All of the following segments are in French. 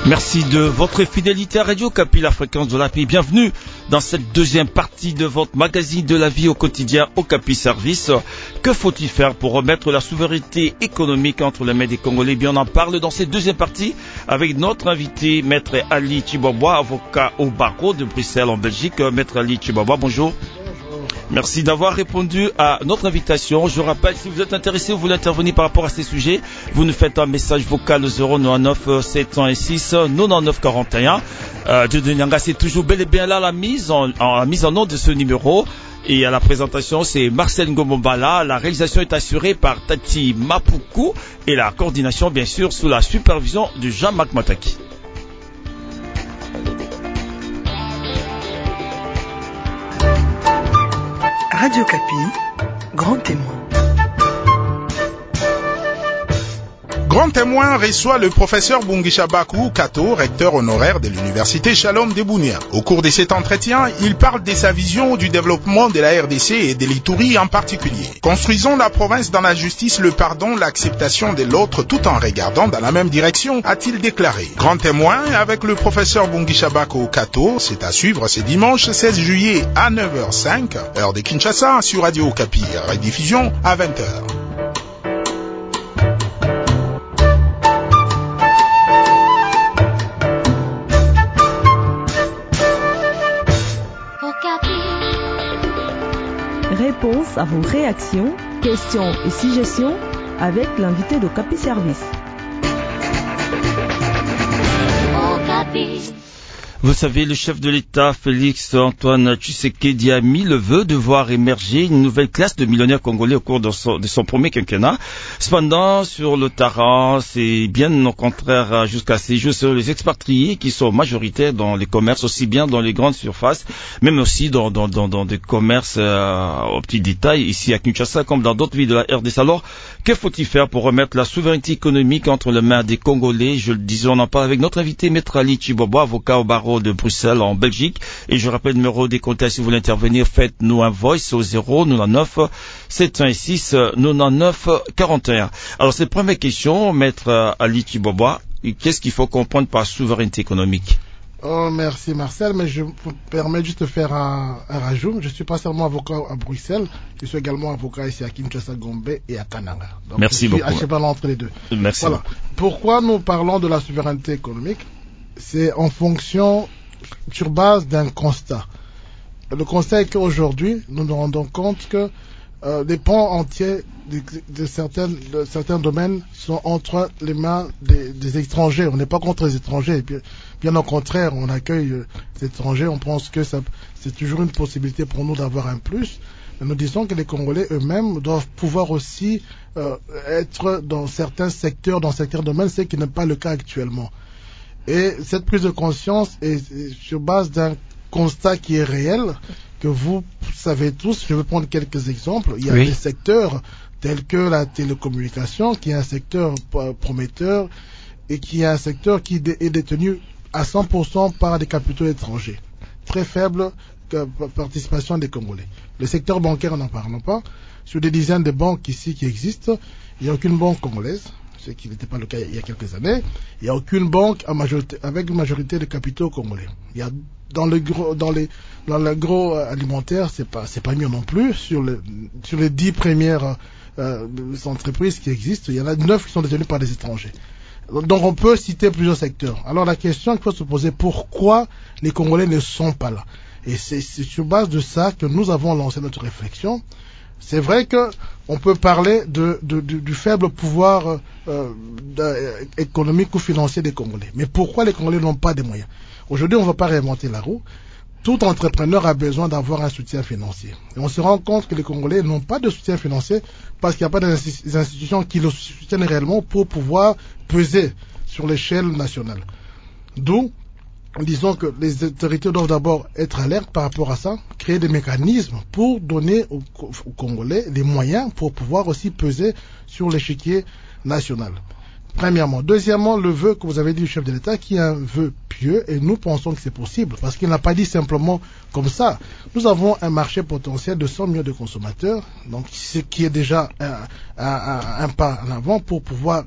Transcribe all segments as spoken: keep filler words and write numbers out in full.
Merci de votre fidélité à Radio Kapi, la fréquence de la paix. Bienvenue dans cette deuxième partie de votre magazine de la vie au quotidien au Kapi Service. Que faut-il faire pour remettre la souveraineté économique entre les mains des Congolais? Bien, on en parle dans cette deuxième partie avec notre invité, Maître Ali Tchibobois, avocat au barreau de Bruxelles en Belgique. Maître Ali Tchibobois, bonjour. Merci d'avoir répondu à notre invitation. Je rappelle, si vous êtes intéressé ou vous voulez intervenir par rapport à ces sujets, vous nous faites un message vocal au zéro neuf sept cent six quatre-vingt-dix-neuf quarante et un. Euh, Dieu Nyanga, c'est toujours bel et bien là la mise en, en, la mise en nom de ce numéro. Et à la présentation, c'est Marcel Ngomombala. La réalisation est assurée par Tati Mapuku et la coordination, bien sûr, sous la supervision de Jean-Marc Mataki. Radio Kapi, grand témoin. Grand témoin reçoit le professeur Bungisha Baku Kato, recteur honoraire de l'université Shalom de Bunia. Au cours de cet entretien, il parle de sa vision du développement de la R D C et de l'Ituri en particulier. Construisons la province dans la justice, le pardon, l'acceptation de l'autre tout en regardant dans la même direction, a-t-il déclaré. Grand témoin avec le professeur Bungisha Baku Kato, c'est à suivre ce dimanche seize juillet à neuf heures cinq, heure de Kinshasa, sur Radio Kapi, rediffusion à vingt heures. Réponse à vos réactions, questions et suggestions avec l'invité de Kapi Service. Vous savez, le chef de l'État, Félix Antoine Tshisekedi, a mis le vœu de voir émerger une nouvelle classe de millionnaires congolais au cours de son, de son premier quinquennat. Cependant, sur le terrain, c'est bien au contraire jusqu'à ces jours sur les expatriés qui sont majoritaires dans les commerces, aussi bien dans les grandes surfaces, même aussi dans, dans, dans, dans des commerces euh, au petit détail, ici à Kinshasa comme dans d'autres villes de la R D C. Alors, que faut-il faire pour remettre la souveraineté économique entre les mains des Congolais? Je le disais, on en parle avec notre invité, Maître Ali Tchibobois, avocat au barreau de Bruxelles en Belgique. Et je rappelle le numéro des contacts si vous voulez intervenir, faites-nous un voice au zéro neuf sept cent six quatre-vingt-dix-neuf quarante et un. Alors, cette première question, Maître Ali Tchibobois, qu'est-ce qu'il faut comprendre par souveraineté économique? Oh, merci Marcel, mais je me permets juste de faire un, un rajout. Je suis pas seulement avocat à Bruxelles, je suis également avocat ici à Kinshasa, Gombe et à Kananga. Donc, merci je suis beaucoup. à cheval entre les deux. Merci. Voilà. Pourquoi nous parlons de la souveraineté économique? C'est en fonction, sur base d'un constat. Le constat est qu'aujourd'hui, nous nous rendons compte que euh, des pans entiers de, de, certaines, de certains domaines sont entre les mains des, des étrangers. On n'est pas contre les étrangers. Bien, bien au contraire, on accueille euh, les étrangers. On pense que ça, c'est toujours une possibilité pour nous d'avoir un plus. Mais nous disons que les Congolais eux-mêmes doivent pouvoir aussi euh, être dans certains secteurs, dans certains domaines, ce qui n'est pas le cas actuellement. Et cette prise de conscience est sur base d'un constat qui est réel, que vous savez tous. Je vais prendre quelques exemples. Il y a oui. des secteurs tels que la télécommunication, qui est un secteur prometteur et qui est un secteur qui est détenu à cent pour cent par des capitaux étrangers. Très faible participation des Congolais. Le secteur bancaire, n'en parlons pas. Sur des dizaines de banques ici qui existent, il n'y a aucune banque congolaise, ce qui n'était pas le cas il y a quelques années. Il n'y a aucune banque à majorité, avec une majorité de capitaux congolais. Il y a dans le gros, dans les, dans l'agroalimentaire, c'est pas, c'est pas mieux non plus. Sur le, sur les dix premières euh, entreprises qui existent, il y en a neuf qui sont détenues par des étrangers. Donc on peut citer plusieurs secteurs. Alors la question qu'il faut se poser, pourquoi les Congolais ne sont pas là? Et c'est, c'est sur base de ça que nous avons lancé notre réflexion. C'est vrai que on peut parler de, de, de, du faible pouvoir euh, économique ou financier des Congolais. Mais pourquoi les Congolais n'ont pas de moyens? Aujourd'hui, on ne va pas réinventer la roue. Tout entrepreneur a besoin d'avoir un soutien financier. Et on se rend compte que les Congolais n'ont pas de soutien financier parce qu'il n'y a pas d'institutions qui le soutiennent réellement pour pouvoir peser sur l'échelle nationale. D'où, disons que les autorités doivent d'abord être alertes par rapport à ça, créer des mécanismes pour donner aux, aux Congolais les moyens pour pouvoir aussi peser sur l'échiquier national. Premièrement. Deuxièmement, le vœu que vous avez dit du chef de l'État, qui est un vœu pieux, et nous pensons que c'est possible, parce qu'il n'a pas dit simplement comme ça. Nous avons un marché potentiel de cent millions de consommateurs, donc ce qui est déjà un, un, un, un pas en avant pour pouvoir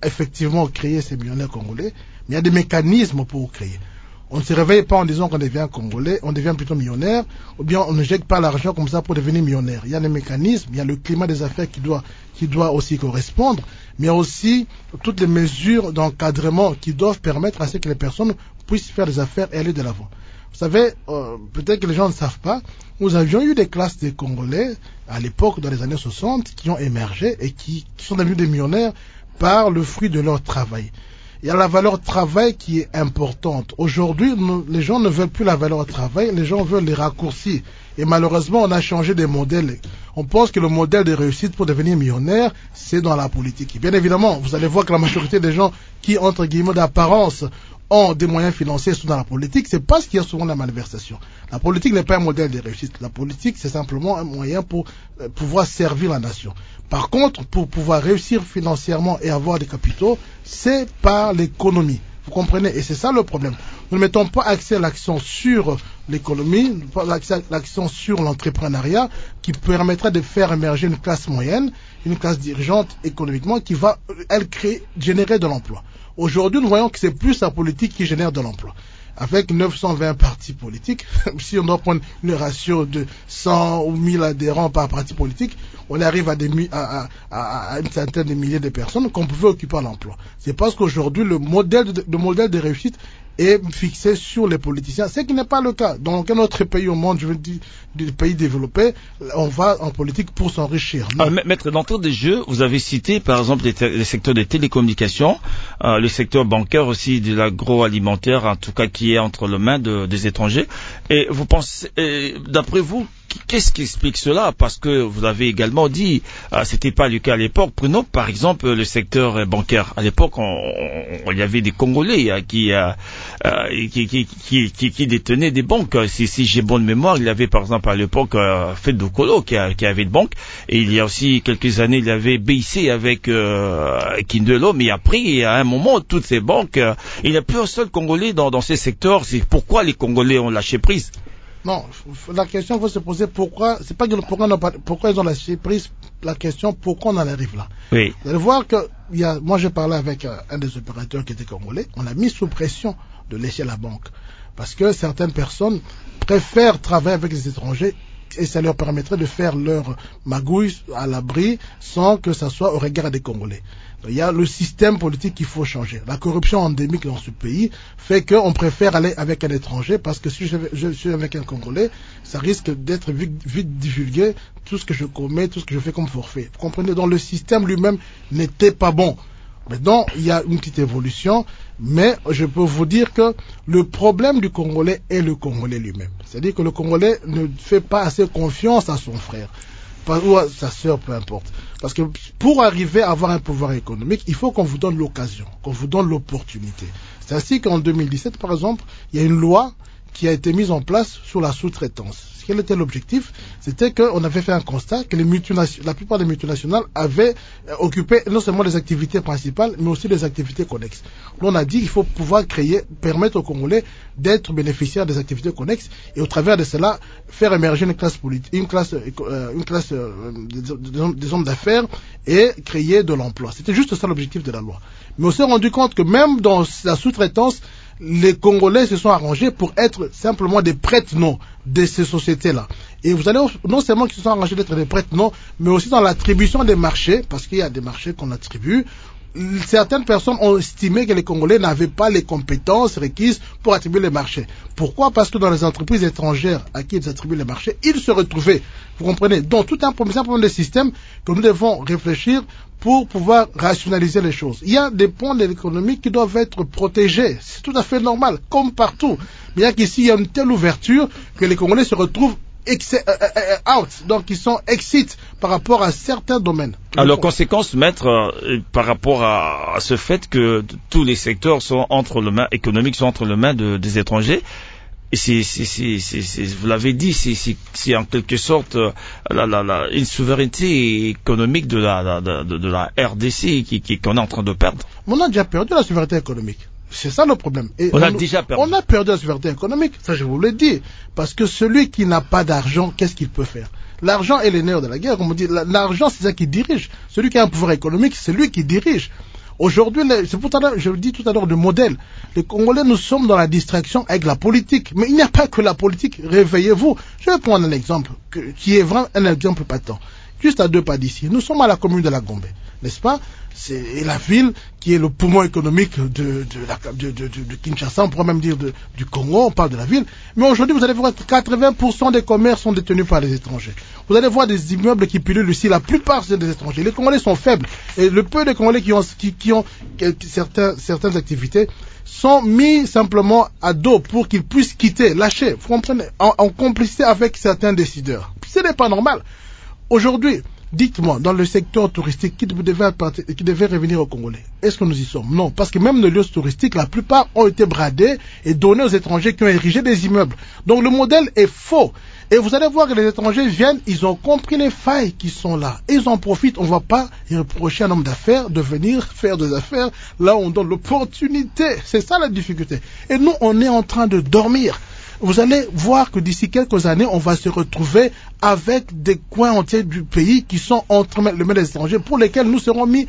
effectivement créer ces millionnaires congolais, mais il y a des mécanismes pour créer. On ne se réveille pas en disant qu'on devient congolais, on devient plutôt millionnaire, ou bien on ne jette pas l'argent comme ça pour devenir millionnaire. Il y a des mécanismes, il y a le climat des affaires qui doit, qui doit aussi correspondre, mais il y a aussi toutes les mesures d'encadrement qui doivent permettre à ce que les personnes puissent faire des affaires et aller de l'avant. Vous savez, euh, peut-être que les gens ne savent pas, nous avions eu des classes de Congolais à l'époque, dans les années soixante, qui ont émergé et qui, qui sont devenus des millionnaires par le fruit de leur travail. Il y a la valeur travail qui est importante. Aujourd'hui, nous, les gens ne veulent plus la valeur travail, les gens veulent les raccourcis. Et malheureusement, on a changé des modèles. On pense que le modèle de réussite pour devenir millionnaire, c'est dans la politique. Et bien évidemment, vous allez voir que la majorité des gens qui, entre guillemets, d'apparence, ont des moyens financiers sont dans la politique, c'est parce qu'il y a souvent la malversation. La politique n'est pas un modèle de réussite. La politique, c'est simplement un moyen pour euh, pouvoir servir la nation. Par contre, pour pouvoir réussir financièrement et avoir des capitaux, c'est par l'économie. Vous comprenez? Et c'est ça le problème. Nous ne mettons pas accès à l'accent sur l'économie, pas l'accent sur l'entrepreneuriat, qui permettra de faire émerger une classe moyenne, une classe dirigeante économiquement, qui va, elle, créer, générer de l'emploi. Aujourd'hui, nous voyons que c'est plus la politique qui génère de l'emploi. Avec neuf cent vingt partis politiques, si on doit prendre une ratio de cent ou mille adhérents par parti politique, on arrive à, des, à, à, à une centaine de milliers de personnes qu'on pouvait occuper à l'emploi. C'est parce qu'aujourd'hui, le modèle de, le modèle de réussite est fixé sur les politiciens, ce qui n'est pas le cas. Dans aucun autre pays au monde, je veux dire, des pays développés, on va en politique pour s'enrichir. Ah, maître, d'entrée des jeux, vous avez cité par exemple les, les secteurs des télécommunications, euh, le secteur bancaire aussi, de l'agroalimentaire, en tout cas qui est entre les mains de, des étrangers. Et vous pensez, et, d'après vous, qu'est-ce qui explique cela? Parce que vous l'avez également dit, euh, c'était pas le cas à l'époque. Prenons par exemple le secteur bancaire. À l'époque, il y avait des Congolais euh, qui, euh, euh, qui, qui, qui, qui, qui détenaient des banques. Si, si j'ai bonne mémoire, il y avait par exemple à l'époque euh, Fedokolo qui, a, qui avait de banque. Et il y a aussi quelques années, il y avait B I C avec euh, Kindelo. Mais après, à un moment, toutes ces banques, euh, il n'y a plus un seul Congolais dans, dans ces secteurs. C'est pourquoi les Congolais ont lâché prise. Non, la question faut se poser pourquoi, c'est pas pourquoi, on a, pourquoi ils ont lâché prise, la question pourquoi on en arrive là. Oui. Vous allez voir que, il y a, moi j'ai parlé avec un, un des opérateurs qui était congolais, on a mis sous pression de laisser la banque. Parce que certaines personnes préfèrent travailler avec les étrangers et ça leur permettrait de faire leur magouille à l'abri sans que ça soit au regard des Congolais. Donc, il y a le système politique qu'il faut changer. La corruption endémique dans ce pays fait qu'on préfère aller avec un étranger parce que si je, je suis avec un Congolais, ça risque d'être vite, vite divulgué tout ce que je commets, tout ce que je fais comme forfait. Vous comprenez? Donc le système lui-même n'était pas bon. Maintenant, il y a une petite évolution, mais je peux vous dire que le problème du Congolais est le Congolais lui-même. C'est-à-dire que le Congolais ne fait pas assez confiance à son frère, ou à sa sœur, peu importe. Parce que pour arriver à avoir un pouvoir économique, il faut qu'on vous donne l'occasion, qu'on vous donne l'opportunité. C'est ainsi qu'en deux mille dix-sept, par exemple, il y a une loi qui a été mise en place sur la sous-traitance. Quel était l'objectif? C'était qu'on avait fait un constat que les multinationales, la plupart des multinationales avaient euh, occupé non seulement les activités principales, mais aussi les activités connexes. On a dit qu'il faut pouvoir créer, permettre aux Congolais d'être bénéficiaires des activités connexes et au travers de cela, faire émerger une classe politique, une classe, euh, une classe euh, des, des hommes d'affaires et créer de l'emploi. C'était juste ça l'objectif de la loi. Mais on s'est rendu compte que même dans la sous-traitance, les Congolais se sont arrangés pour être simplement des prête-noms de ces sociétés-là. Et vous allez non seulement qu'ils se sont arrangés d'être des prête-noms, mais aussi dans l'attribution des marchés, parce qu'il y a des marchés qu'on attribue. Certaines personnes ont estimé que les Congolais n'avaient pas les compétences requises pour attribuer les marchés. Pourquoi? Parce que dans les entreprises étrangères à qui ils attribuent les marchés, ils se retrouvaient. Vous comprenez? Donc tout un problème, c'est un problème de système que nous devons réfléchir pour pouvoir rationaliser les choses. Il y a des points de l'économie qui doivent être protégés. C'est tout à fait normal, comme partout. Mais il y a qu'ici, il y a une telle ouverture que les Congolais se retrouvent Ex- euh, euh, out, donc ils sont exit par rapport à certains domaines. Alors, conséquence, maître, euh, par rapport à, à ce fait que tous les secteurs sont entre les mains économiques, sont entre les mains de, des étrangers. Et c'est, c'est, c'est, c'est, c'est, vous l'avez dit, c'est, c'est, c'est en quelque sorte euh, la, la, la, une souveraineté économique de la, de, de, de la R D C qui, qui, qu'on est en train de perdre. On a déjà perdu la souveraineté économique. C'est ça le problème. Et on, on a nous, déjà perdu. On a perdu la souveraineté économique, ça je vous l'ai dit. Parce que celui qui n'a pas d'argent, qu'est-ce qu'il peut faire? L'argent est le nerf de la guerre, comme on dit. L'argent, c'est ça qui dirige. Celui qui a un pouvoir économique, c'est lui qui dirige. Aujourd'hui, les, c'est pour ça que je dis tout à l'heure le modèle. Les Congolais, nous sommes dans la distraction avec la politique. Mais il n'y a pas que la politique. Réveillez-vous. Je vais prendre un exemple que, qui est vraiment un exemple patent. Juste à deux pas d'ici. Nous sommes à la commune de la Gombe, n'est-ce pas? C'est la ville qui est le poumon économique de, de, la, de, de, de Kinshasa, on pourrait même dire de, du Congo, on parle de la ville. Mais aujourd'hui, vous allez voir que quatre-vingts pour cent des commerces sont détenus par les étrangers. Vous allez voir des immeubles qui pullulent ici, la plupart c'est des étrangers. Les Congolais sont faibles. Et le peu de Congolais qui ont, qui, qui ont certains, certaines activités sont mis simplement à dos pour qu'ils puissent quitter, lâcher, vous comprenez, en, en complicité avec certains décideurs. Ce n'est pas normal. Aujourd'hui, dites-moi, dans le secteur touristique, qui devait, qui devait revenir aux Congolais, est-ce que nous y sommes? Non, parce que même les lieux touristiques, la plupart ont été bradés et donnés aux étrangers qui ont érigé des immeubles. Donc le modèle est faux. Et vous allez voir que les étrangers viennent, ils ont compris les failles qui sont là. Et ils en profitent. On ne va pas reprocher à un homme d'affaires de venir faire des affaires là où on donne l'opportunité. C'est ça la difficulté. Et nous, on est en train de dormir. Vous allez voir que d'ici quelques années, on va se retrouver avec des coins entiers du pays qui sont entre les mains des étrangers pour lesquels nous serons mis,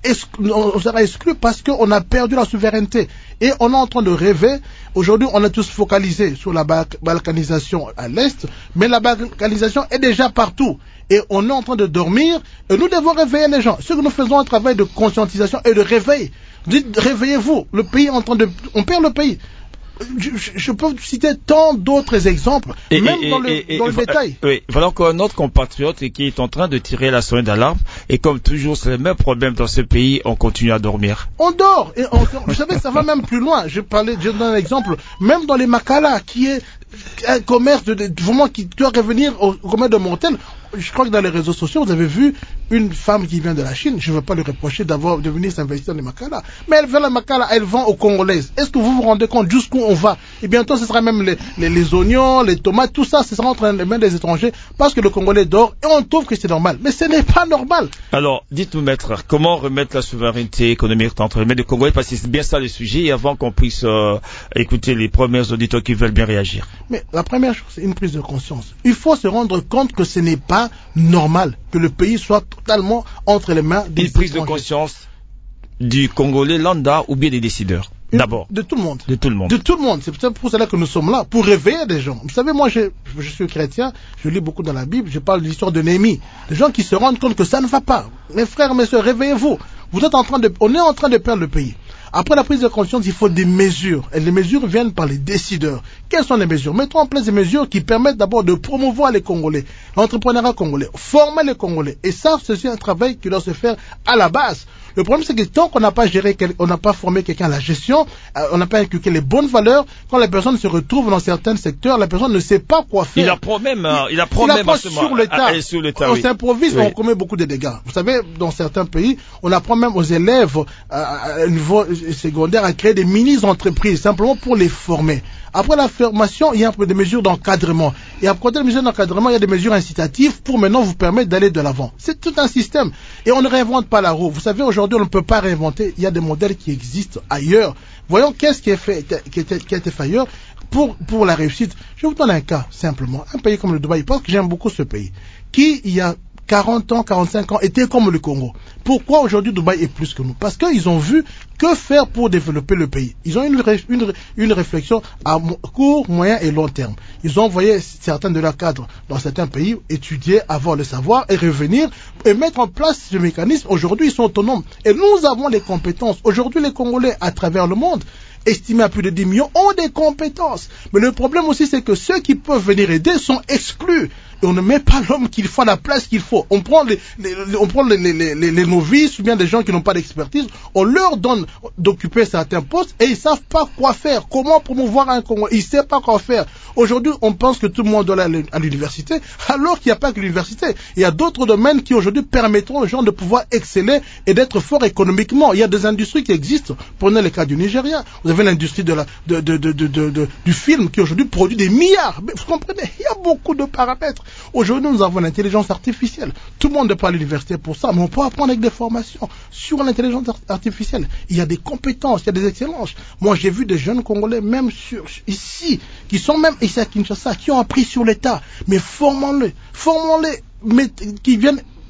on sera exclus parce qu'on a perdu la souveraineté. Et on est en train de rêver. Aujourd'hui, on est tous focalisés sur la balkanisation à l'Est, mais la balkanisation est déjà partout. Et on est en train de dormir, et nous devons réveiller les gens. Ce que nous faisons un travail de conscientisation et de réveil. Dites, réveillez-vous. Le pays est en train de, on perd le pays. Je, je, je peux citer tant d'autres exemples, et, même et, dans le, et, dans le détail. Oui, voilà encore un autre compatriote qui est en train de tirer la sonnette d'alarme, et comme toujours, c'est le même problème dans ce pays, on continue à dormir. On dort, et on, vous savez, ça va même plus loin. Je parlais, je donne un exemple, même dans les Makala, qui est un commerce de, de vraiment qui doit revenir au, au commerce de mortel. Je crois que dans les réseaux sociaux, vous avez vu une femme qui vient de la Chine. Je ne veux pas lui reprocher d'avoir de venir s'investir dans les Makala, mais elle vend la Makala, elle vend aux Congolaises. Est-ce que vous vous rendez compte jusqu'où on va? Et bientôt, ce sera même les, les, les oignons, les tomates, tout ça, ce sera entre les mains des étrangers parce que le Congolais dort et on trouve que c'est normal. Mais ce n'est pas normal. Alors, dites-nous, maître, comment remettre la souveraineté économique entre les mains des Congolais? Parce que c'est bien ça le sujet, et avant qu'on puisse euh, écouter les premiers auditeurs qui veulent bien réagir. Mais la première chose, c'est une prise de conscience. Il faut se rendre compte que ce n'est pas normal que le pays soit totalement entre les mains des Une prise étrangers. De conscience du Congolais lambda ou bien des décideurs? D'abord. De tout le monde. De tout le monde. De tout le monde. C'est pour cela que nous sommes là, pour réveiller des gens. Vous savez, moi, je, je suis chrétien, je lis beaucoup dans la Bible, je parle de l'histoire de Néhémie. Des gens qui se rendent compte que ça ne va pas. Mes frères, mes sœurs, réveillez-vous. Vous êtes en train de, on est en train de perdre le pays. Après la prise de conscience, il faut des mesures. Et les mesures viennent par les décideurs. Quelles sont les mesures? Mettons en place des mesures qui permettent d'abord de promouvoir les Congolais, l'entrepreneuriat congolais, former les Congolais. Et ça, c'est un travail qui doit se faire à la base. Le problème, c'est que tant qu'on n'a pas géré, on n'a pas formé quelqu'un à la gestion, euh, on n'a pas inculqué les bonnes valeurs, quand la personne se retrouve dans certains secteurs, la personne ne sait pas quoi faire. Il apprend même, il, il apprend même à sur le tas. À, sur le tas, on oui. s'improvise, oui. On commet beaucoup de dégâts. Vous savez, dans certains pays, on apprend même aux élèves euh, à niveau secondaire à créer des mini-entreprises, simplement pour les former. Après la formation, il y a un peu des mesures d'encadrement. Et après les mesures d'encadrement, il y a des mesures incitatives pour maintenant vous permettre d'aller de l'avant. C'est tout un système. Et on ne réinvente pas la roue. Vous savez, aujourd'hui, on ne peut pas réinventer. Il y a des modèles qui existent ailleurs. Voyons qu'est-ce qui est fait, qui, était, qui a été fait ailleurs pour, pour la réussite. Je vous donne un cas, simplement. Un pays comme le Dubaï, parce que j'aime beaucoup ce pays, qui, il y a quarante ans, quarante-cinq ans, était comme le Congo. Pourquoi aujourd'hui Dubaï est plus que nous? Parce qu'ils ont vu que faire pour développer le pays. Ils ont une, une, une réflexion à court, moyen et long terme. Ils ont envoyé certains de leurs cadres dans certains pays étudier, avoir le savoir et revenir et mettre en place ce mécanisme. Aujourd'hui, ils sont autonomes. Et nous avons les compétences. Aujourd'hui, les Congolais à travers le monde, estimés à plus de dix millions, ont des compétences. Mais le problème aussi, c'est que ceux qui peuvent venir aider sont exclus. Et on ne met pas l'homme qu'il faut à la place qu'il faut. On prend les, les, les on prend les, les, les, les novices ou bien des gens qui n'ont pas d'expertise. On leur donne d'occuper certains postes et ils savent pas quoi faire. Comment promouvoir un Congo? Ils savent pas quoi faire. Aujourd'hui, on pense que tout le monde doit aller à l'université, alors qu'il n'y a pas que l'université. Il y a d'autres domaines qui aujourd'hui permettront aux gens de pouvoir exceller et d'être forts économiquement. Il y a des industries qui existent. Prenez le cas du Nigeria. Vous avez l'industrie de la, de, de, de, de, de, de, du film qui aujourd'hui produit des milliards. Mais vous comprenez? Il y a beaucoup de paramètres. Aujourd'hui, nous avons l'intelligence artificielle. Tout le monde n'est pas à l'université pour ça, mais on peut apprendre avec des formations sur l'intelligence artificielle. Il y a des compétences, il y a des excellences. Moi, j'ai vu des jeunes Congolais, même sur, ici, qui sont même ici à Kinshasa, qui ont appris sur l'État. Mais formons-les, formons-les, mais qui viennent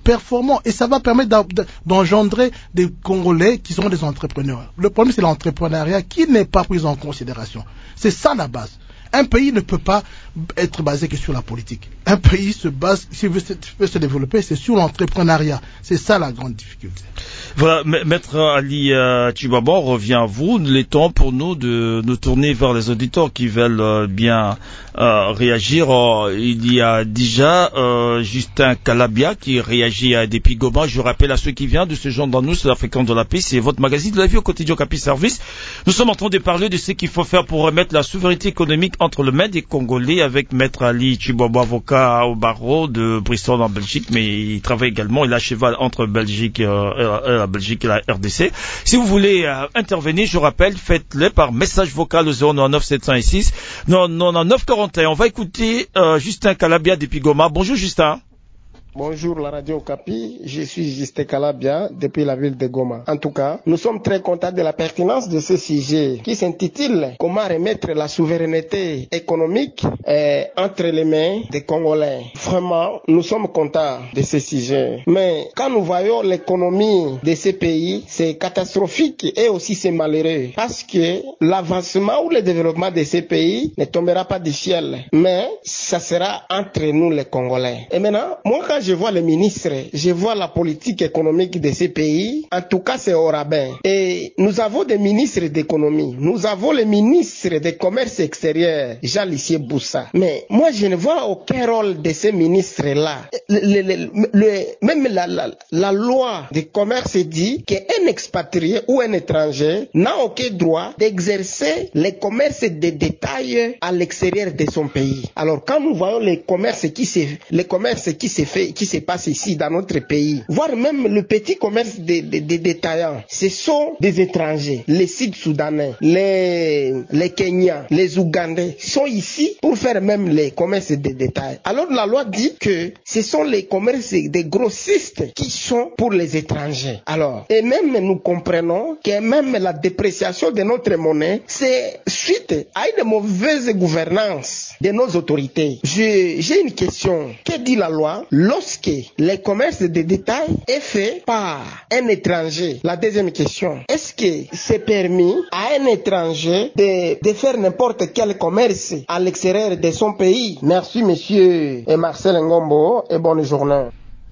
performants et ça va permettre d'engendrer des Congolais qui seront des entrepreneurs. Le problème, c'est l'entrepreneuriat qui n'est pas pris en considération. C'est ça la base. Un pays ne peut pas être basé que sur la politique. Un pays se base, s'il veut, veut se développer, c'est sur l'entrepreneuriat. C'est ça la grande difficulté. Voilà, Maître Ali euh, Tchibaba, on revient à vous. Il est temps pour nous de nous tourner vers les auditeurs qui veulent euh, bien euh, réagir. Euh, il y a déjà euh, Justin Calabia qui réagit à Depuis Goma. Je rappelle à ceux qui viennent de ce genre dans nous, c'est la fréquence de la paix, c'est votre magazine de la vie au quotidien Capi Service. Nous sommes en train de parler de ce qu'il faut faire pour remettre la souveraineté économique entre le Med et Congolais avec Maître Ali Tchibaba, avocat au barreau de Bristol en Belgique, mais il travaille également, il a cheval entre Belgique euh, et la Belgique et la R D C. Si vous voulez euh, intervenir, je rappelle, faites-le par message vocal au zéro neuf sept cent six quatre-vingt-neuf quarante et un. On va écouter euh, Justin Calabia depuis Goma. Bonjour Justin. Bonjour la radio Okapi, je suis Justin Calabia depuis la ville de Goma. En tout cas, nous sommes très contents de la pertinence de ce sujet qui s'intitule « Comment remettre la souveraineté économique euh, entre les mains des Congolais ». Vraiment, nous sommes contents de ce sujet. Mais quand nous voyons l'économie de ces pays, c'est catastrophique et aussi c'est malheureux parce que l'avancement ou le développement de ces pays ne tombera pas du ciel, mais ça sera entre nous les Congolais. Et maintenant, moi quand je vois les ministres, je vois la politique économique de ces pays, en tout cas c'est au rabais. Et nous avons des ministres d'économie, nous avons les ministres des commerces extérieurs, Jean-Lissier Boussa. Mais moi je ne vois aucun rôle de ces ministres-là. Le, le, le, même la, la, la loi du commerce dit qu'un expatrié ou un étranger n'a aucun droit d'exercer les commerces de détail à l'extérieur de son pays. Alors quand nous voyons les commerces qui se, les commerces qui se fait qui se passe ici dans notre pays, voire même le petit commerce des de, de détaillants, ce sont des étrangers, les Sud-Soudanais, les, les Kenyans, les Ougandais sont ici pour faire même les commerces de détail. Alors la loi dit que ce sont les commerces des grossistes qui sont pour les étrangers. Alors, et même nous comprenons que même la dépréciation de notre monnaie, c'est suite à une mauvaise gouvernance de nos autorités. Je, j'ai une question. Que dit la loi lorsque les commerces de détail est fait par un étranger? La deuxième question, est-ce que c'est permis à un étranger de, de faire n'importe quel commerce à l'extérieur de son pays? Merci monsieur et Marcel Ngombo et bonne journée.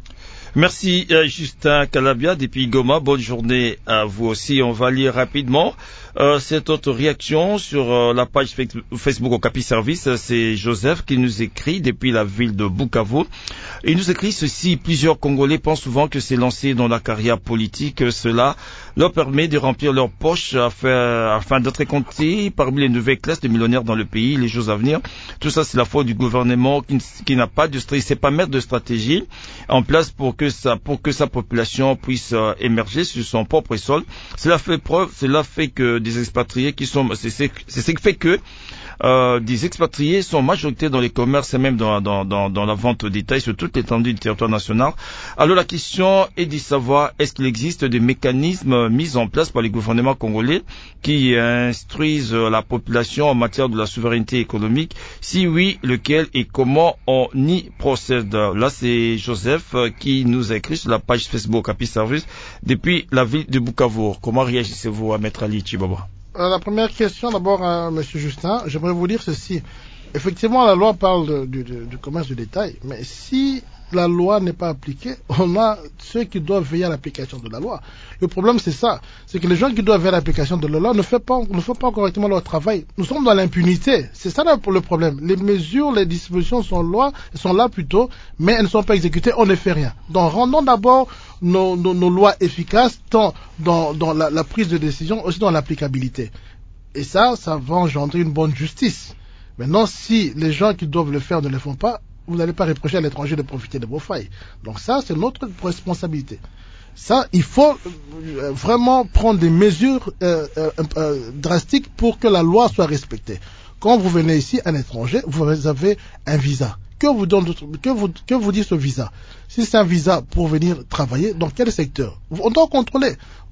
Merci euh, Justin Calabia depuis Goma, bonne journée à vous aussi. On va lire rapidement euh, cette autre réaction sur euh, la page Facebook au Capi Service. C'est Joseph qui nous écrit depuis la ville de Bukavu. Il nous écrit ceci: plusieurs Congolais pensent souvent que c'est lancer dans la carrière politique, cela leur permet de remplir leurs poches afin, afin d'être comptés parmi les nouvelles classes de millionnaires dans le pays, les jours à venir. Tout ça, c'est la faute du gouvernement qui, qui n'a pas de c'est pas mettre de stratégie en place pour que sa, pour que sa population puisse euh, émerger sur son propre sol. Cela fait preuve, cela fait que des expatriés qui sont, c'est, c'est, c'est ce qui fait que Euh, des expatriés sont majoritaires dans les commerces et même dans, dans, dans, dans la vente au détail sur toute l'étendue du territoire national. Alors la question est de savoir est-ce qu'il existe des mécanismes mis en place par les gouvernements congolais qui instruisent la population en matière de la souveraineté économique? Si oui, lequel et comment on y procède? Là, c'est Joseph qui nous a écrit sur la page Facebook Capi Service depuis la ville de Bukavu. Comment réagissez-vous à Maître Ali Tchibaba? Euh, la première question, d'abord, à M. Justin, j'aimerais vous dire ceci. Effectivement, la loi parle de, de, de, du commerce de détail, mais si la loi n'est pas appliquée, on a ceux qui doivent veiller à l'application de la loi. Le problème, c'est ça. C'est que les gens qui doivent veiller à l'application de la loi ne font pas, ne font pas correctement leur travail. Nous sommes dans l'impunité. C'est ça le problème. Les mesures, les dispositions sont là, sont là plutôt, mais elles ne sont pas exécutées, on ne fait rien. Donc, rendons d'abord nos, nos, nos lois efficaces, tant dans, dans la, la prise de décision, aussi dans l'applicabilité. Et ça, ça va engendrer une bonne justice. Maintenant, si les gens qui doivent le faire ne le font pas, vous n'allez pas reprocher à l'étranger de profiter de vos failles. Donc ça, c'est notre responsabilité. Ça, il faut euh, vraiment prendre des mesures euh, euh, euh, drastiques pour que la loi soit respectée. Quand vous venez ici, un étranger, vous avez un visa. Que vous, donne, que vous, que vous dit ce visa? Si c'est un visa pour venir travailler, dans quel secteur? On doit contrôler.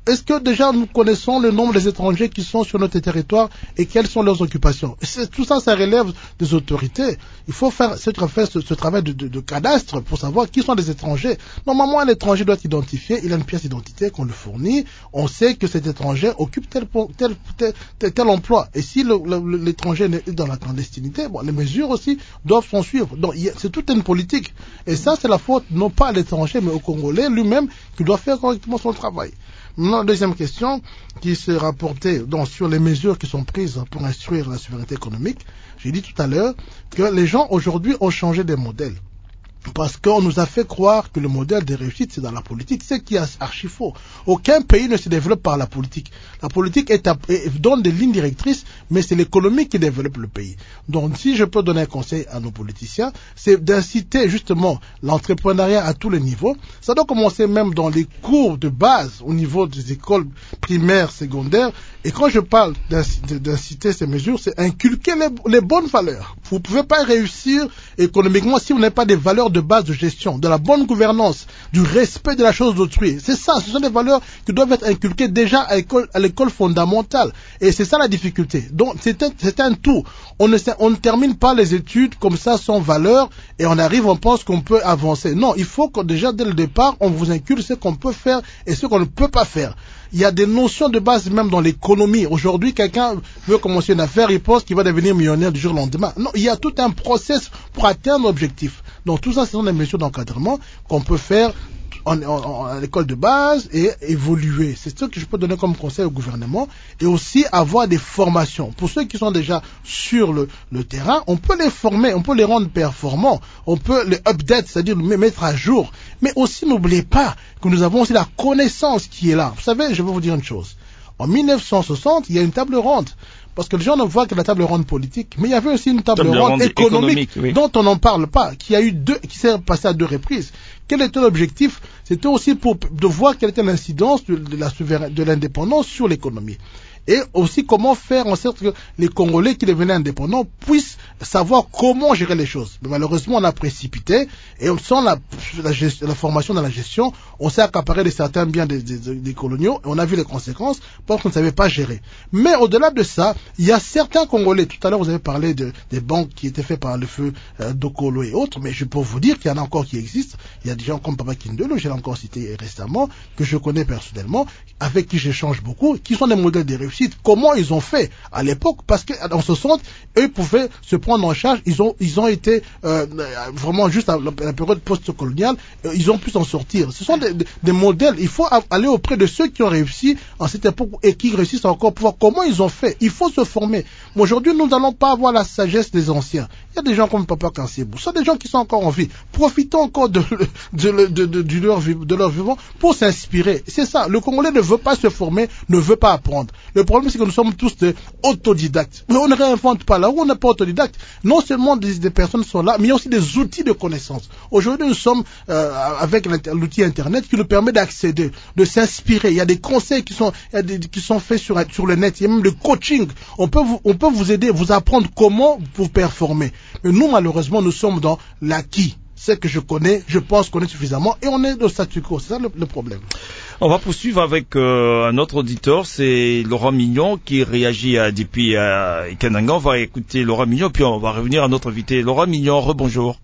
est-ce que déjà nous connaissons le nombre des étrangers qui sont sur notre territoire et quelles sont leurs occupations? C'est, tout ça, ça relève des autorités. Il faut faire, ce, ce, ce travail de, de, de cadastre pour savoir qui sont les étrangers. Normalement, un étranger doit être identifié, il a une pièce d'identité qu'on lui fournit, on sait que cet étranger occupe tel, tel, tel, tel, tel emploi. Et si le, le, l'étranger est dans la clandestinité, bon, les mesures aussi doivent s'en suivre. Donc, il y a, c'est toute une politique. Et ça, c'est la faute non pas à l'étranger, mais au Congolais lui-même qui doit faire correctement son travail. Maintenant, deuxième question qui s'est rapportée donc, sur les mesures qui sont prises pour instruire la souveraineté économique. J'ai dit tout à l'heure que les gens aujourd'hui ont changé de modèle. Parce qu'on nous a fait croire que le modèle de réussite, c'est dans la politique, c'est qui est archi faux. Aucun pays ne se développe par la politique. La politique est à, est, donne des lignes directrices, mais c'est l'économie qui développe le pays. Donc, si je peux donner un conseil à nos politiciens, c'est d'inciter justement l'entrepreneuriat à tous les niveaux. Ça doit commencer même dans les cours de base, au niveau des écoles primaires, secondaires. Et quand je parle d'inciter ces mesures, c'est inculquer les, les bonnes valeurs. Vous ne pouvez pas réussir économiquement si vous n'avez pas des valeurs de base de gestion, de la bonne gouvernance, du respect de la chose d'autrui. C'est ça, ce sont des valeurs qui doivent être inculquées déjà à l'école, à l'école fondamentale. Et c'est ça la difficulté. Donc c'est un, c'est un tout. On ne, on ne termine pas les études comme ça sans valeur et on arrive, on pense qu'on peut avancer. Non, il faut que déjà dès le départ, on vous inculque ce qu'on peut faire et ce qu'on ne peut pas faire. Il y a des notions de base même dans l'économie. Aujourd'hui, quelqu'un veut commencer une affaire, il pense qu'il va devenir millionnaire du jour au lendemain. Non, il y a tout un process pour atteindre l'objectif. Donc tout ça, ce sont des mesures d'encadrement qu'on peut faire en, en, en, à l'école de base et évoluer. C'est ce que je peux donner comme conseil au gouvernement et aussi avoir des formations. Pour ceux qui sont déjà sur le, le terrain, on peut les former, on peut les rendre performants, on peut les update, c'est-à-dire les mettre à jour. Mais aussi, n'oubliez pas que nous avons aussi la connaissance qui est là. Vous savez, je vais vous dire une chose. En mille neuf cent soixante, il y a une table ronde. Parce que les gens ne voient que la table ronde politique, mais il y avait aussi une table, table ronde, ronde économique, économique oui. dont on n'en parle pas, qui a eu deux, qui s'est passée à deux reprises. Quel était l'objectif? C'était aussi pour de voir quelle était l'incidence de, de la souveraineté, de l'indépendance sur l'économie. Et aussi comment faire en sorte que les Congolais qui devenaient indépendants puissent savoir comment gérer les choses. Mais malheureusement, on a précipité et sans la, la, gestion, la formation dans la gestion, on s'est accaparé de certains biens des, des, des coloniaux et on a vu les conséquences parce qu'on ne savait pas gérer. Mais au-delà de ça, il y a certains Congolais, tout à l'heure vous avez parlé de, des banques qui étaient faites par le feu euh, d'Okolo et autres, mais je peux vous dire qu'il y en a encore qui existent. Il y a des gens comme Papa Kindelo, je l'ai encore cité récemment, que je connais personnellement, avec qui j'échange beaucoup, qui sont des modèles de réussite. Comment ils ont fait à l'époque, parce qu'en ce sens, eux pouvaient se prendre en charge, ils ont, ils ont été euh, vraiment juste à la période post-coloniale, euh, ils ont pu s'en sortir. Ce sont des, des, des modèles, il faut aller auprès de ceux qui ont réussi en cette époque et qui réussissent encore pour voir comment ils ont fait. Il faut se former. Mais aujourd'hui, nous n'allons pas avoir la sagesse des anciens. Il y a des gens comme Papa Kansebou, ce sont des gens qui sont encore en vie. Profitons encore de, de, de, de, de, de, leur, de leur vivant pour s'inspirer. C'est ça, le Congolais ne veut pas se former, ne veut pas apprendre. Le problème, c'est que nous sommes tous des autodidactes. Mais on ne réinvente pas. Là où on n'est pas autodidacte, non seulement des, des personnes sont là, mais il y a aussi des outils de connaissance. Aujourd'hui, nous sommes euh, avec l'outil Internet qui nous permet d'accéder, de s'inspirer. Il y a des conseils qui sont, il y a des, qui sont faits sur, sur le net. Il y a même le coaching. On peut vous, on peut vous aider, vous apprendre comment vous performer. Mais nous, malheureusement, nous sommes dans l'acquis. C'est que je connais, je pense connaître suffisamment, et on est dans le statu quo. C'est ça le, le problème. On va poursuivre avec euh, un autre auditeur, c'est Laurent Mignon qui réagit à, depuis à Kananga. On va écouter Laurent Mignon, puis on va revenir à notre invité. Laurent Mignon, rebonjour.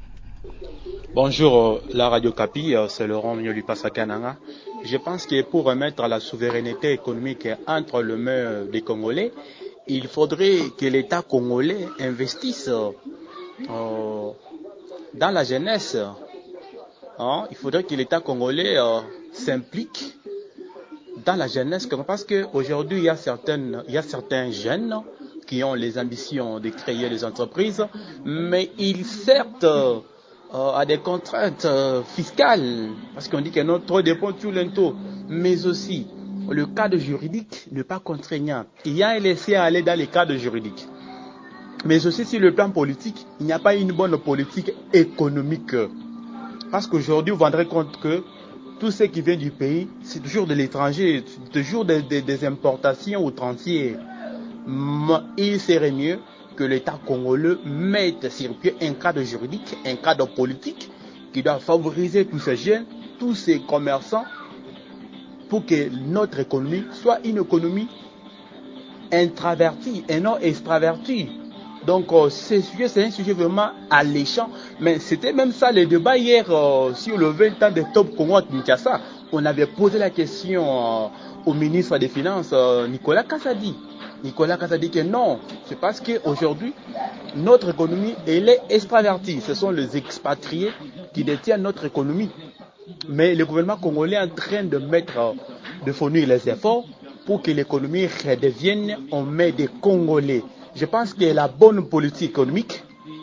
Bonjour, euh, la Radio Capi, euh, c'est Laurent Mignon du Passe à Kananga. Je pense que pour remettre la souveraineté économique entre les mains des Congolais, il faudrait que l'État congolais investisse euh, euh, dans la jeunesse. Hein? Il faudrait que l'État congolais euh, s'implique dans la jeunesse, parce qu'aujourd'hui, il y a certaines, il y a certains jeunes qui ont les ambitions de créer des entreprises, mais ils certes euh, à des contraintes euh, fiscales, parce qu'on dit que notre trop dépend tout l'impôt, mais aussi le cadre juridique n'est pas contraignant. Il y a un laisser-aller dans les cadres juridiques. Mais aussi sur le plan politique, il n'y a pas une bonne politique économique. Parce qu'aujourd'hui, vous vous rendrez compte que tout ce qui vient du pays, c'est toujours de l'étranger, toujours des, des, des importations outrancières. Il serait mieux que l'État congolais mette sur pied un cadre juridique, un cadre politique qui doit favoriser tous ces jeunes, tous ces commerçants pour que notre économie soit une économie intravertie et non extravertie. Donc euh, ce sujet, c'est un sujet vraiment alléchant, mais c'était même ça le débat hier euh, sur le vingt ans de Top Congo à Kinshasa. On avait posé la question euh, au ministre des Finances, euh, Nicolas Kassadi. Nicolas Kassadi que non, c'est parce qu'aujourd'hui, notre économie, elle est extravertie. Ce sont les expatriés qui détiennent notre économie. Mais le gouvernement congolais est en train de mettre, euh, de fournir les efforts pour que l'économie redevienne en main des Congolais. Je pense que la bonne politique économique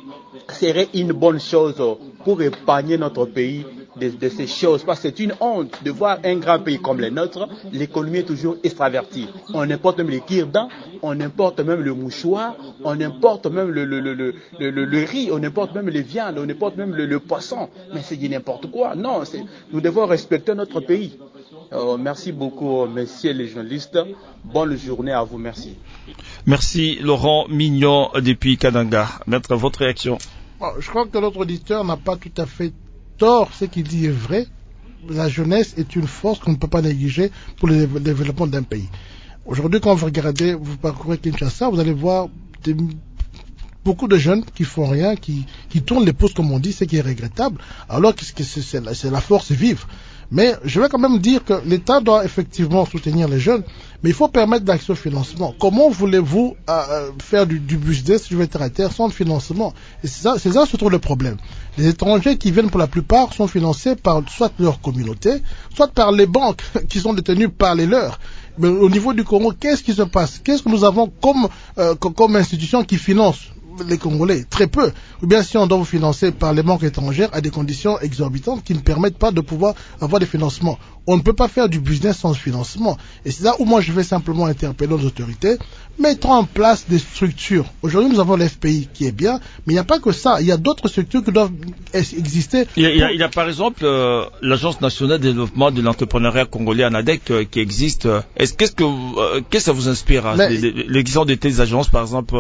serait une bonne chose pour épargner notre pays de, de ces choses. Parce que c'est une honte de voir un grand pays comme le nôtre, l'économie est toujours extravertie. On importe même les cure-dents, on importe même le mouchoir, on importe même le, le, le, le, le, le, le riz, on importe même les viandes, on importe même le, le poisson. Mais c'est du n'importe quoi. Non, nous devons respecter notre pays. Euh, merci beaucoup, messieurs les journalistes. Bonne journée à vous. Merci. Merci, Laurent Mignon depuis Kananga. Maître, votre réaction? Bon, je crois que notre auditeur n'a pas tout à fait tort. Ce qu'il dit est vrai. La jeunesse est une force qu'on ne peut pas négliger pour le développement d'un pays. Aujourd'hui, quand vous regardez, vous parcourez Kinshasa, vous allez voir des, beaucoup de jeunes qui font rien, qui, qui tournent les pouces, comme on dit, ce qui est regrettable, alors que c'est, c'est, la, c'est la force vive. Mais je vais quand même dire que l'État doit effectivement soutenir les jeunes, mais il faut permettre d'accès au financement. Comment voulez-vous euh, faire du, du business, je vais être à terre, sans financement? Et c'est ça, c'est ça se trouve le problème. Les étrangers qui viennent pour la plupart sont financés par soit leur communauté, soit par les banques qui sont détenues par les leurs. Mais au niveau du Congo, qu'est-ce qui se passe? Qu'est-ce que nous avons comme, euh, comme institution qui finance les Congolais? Très peu. Ou bien si on doit vous financer par les banques étrangères à des conditions exorbitantes qui ne permettent pas de pouvoir avoir des financements. On ne peut pas faire du business sans financement. Et c'est là où moi je vais simplement interpeller les autorités. Mettons en place des structures. Aujourd'hui nous avons l'F P I qui est bien, mais il n'y a pas que ça. Il y a d'autres structures qui doivent exister. Il y a, il y a, il y a par exemple euh, l'Agence nationale de développement de l'entrepreneuriat congolais, ANADEC, euh, qui existe. Est-ce qu'est-ce que euh, qu'est-ce que ça vous inspire hein, l'existence de telles agences, par exemple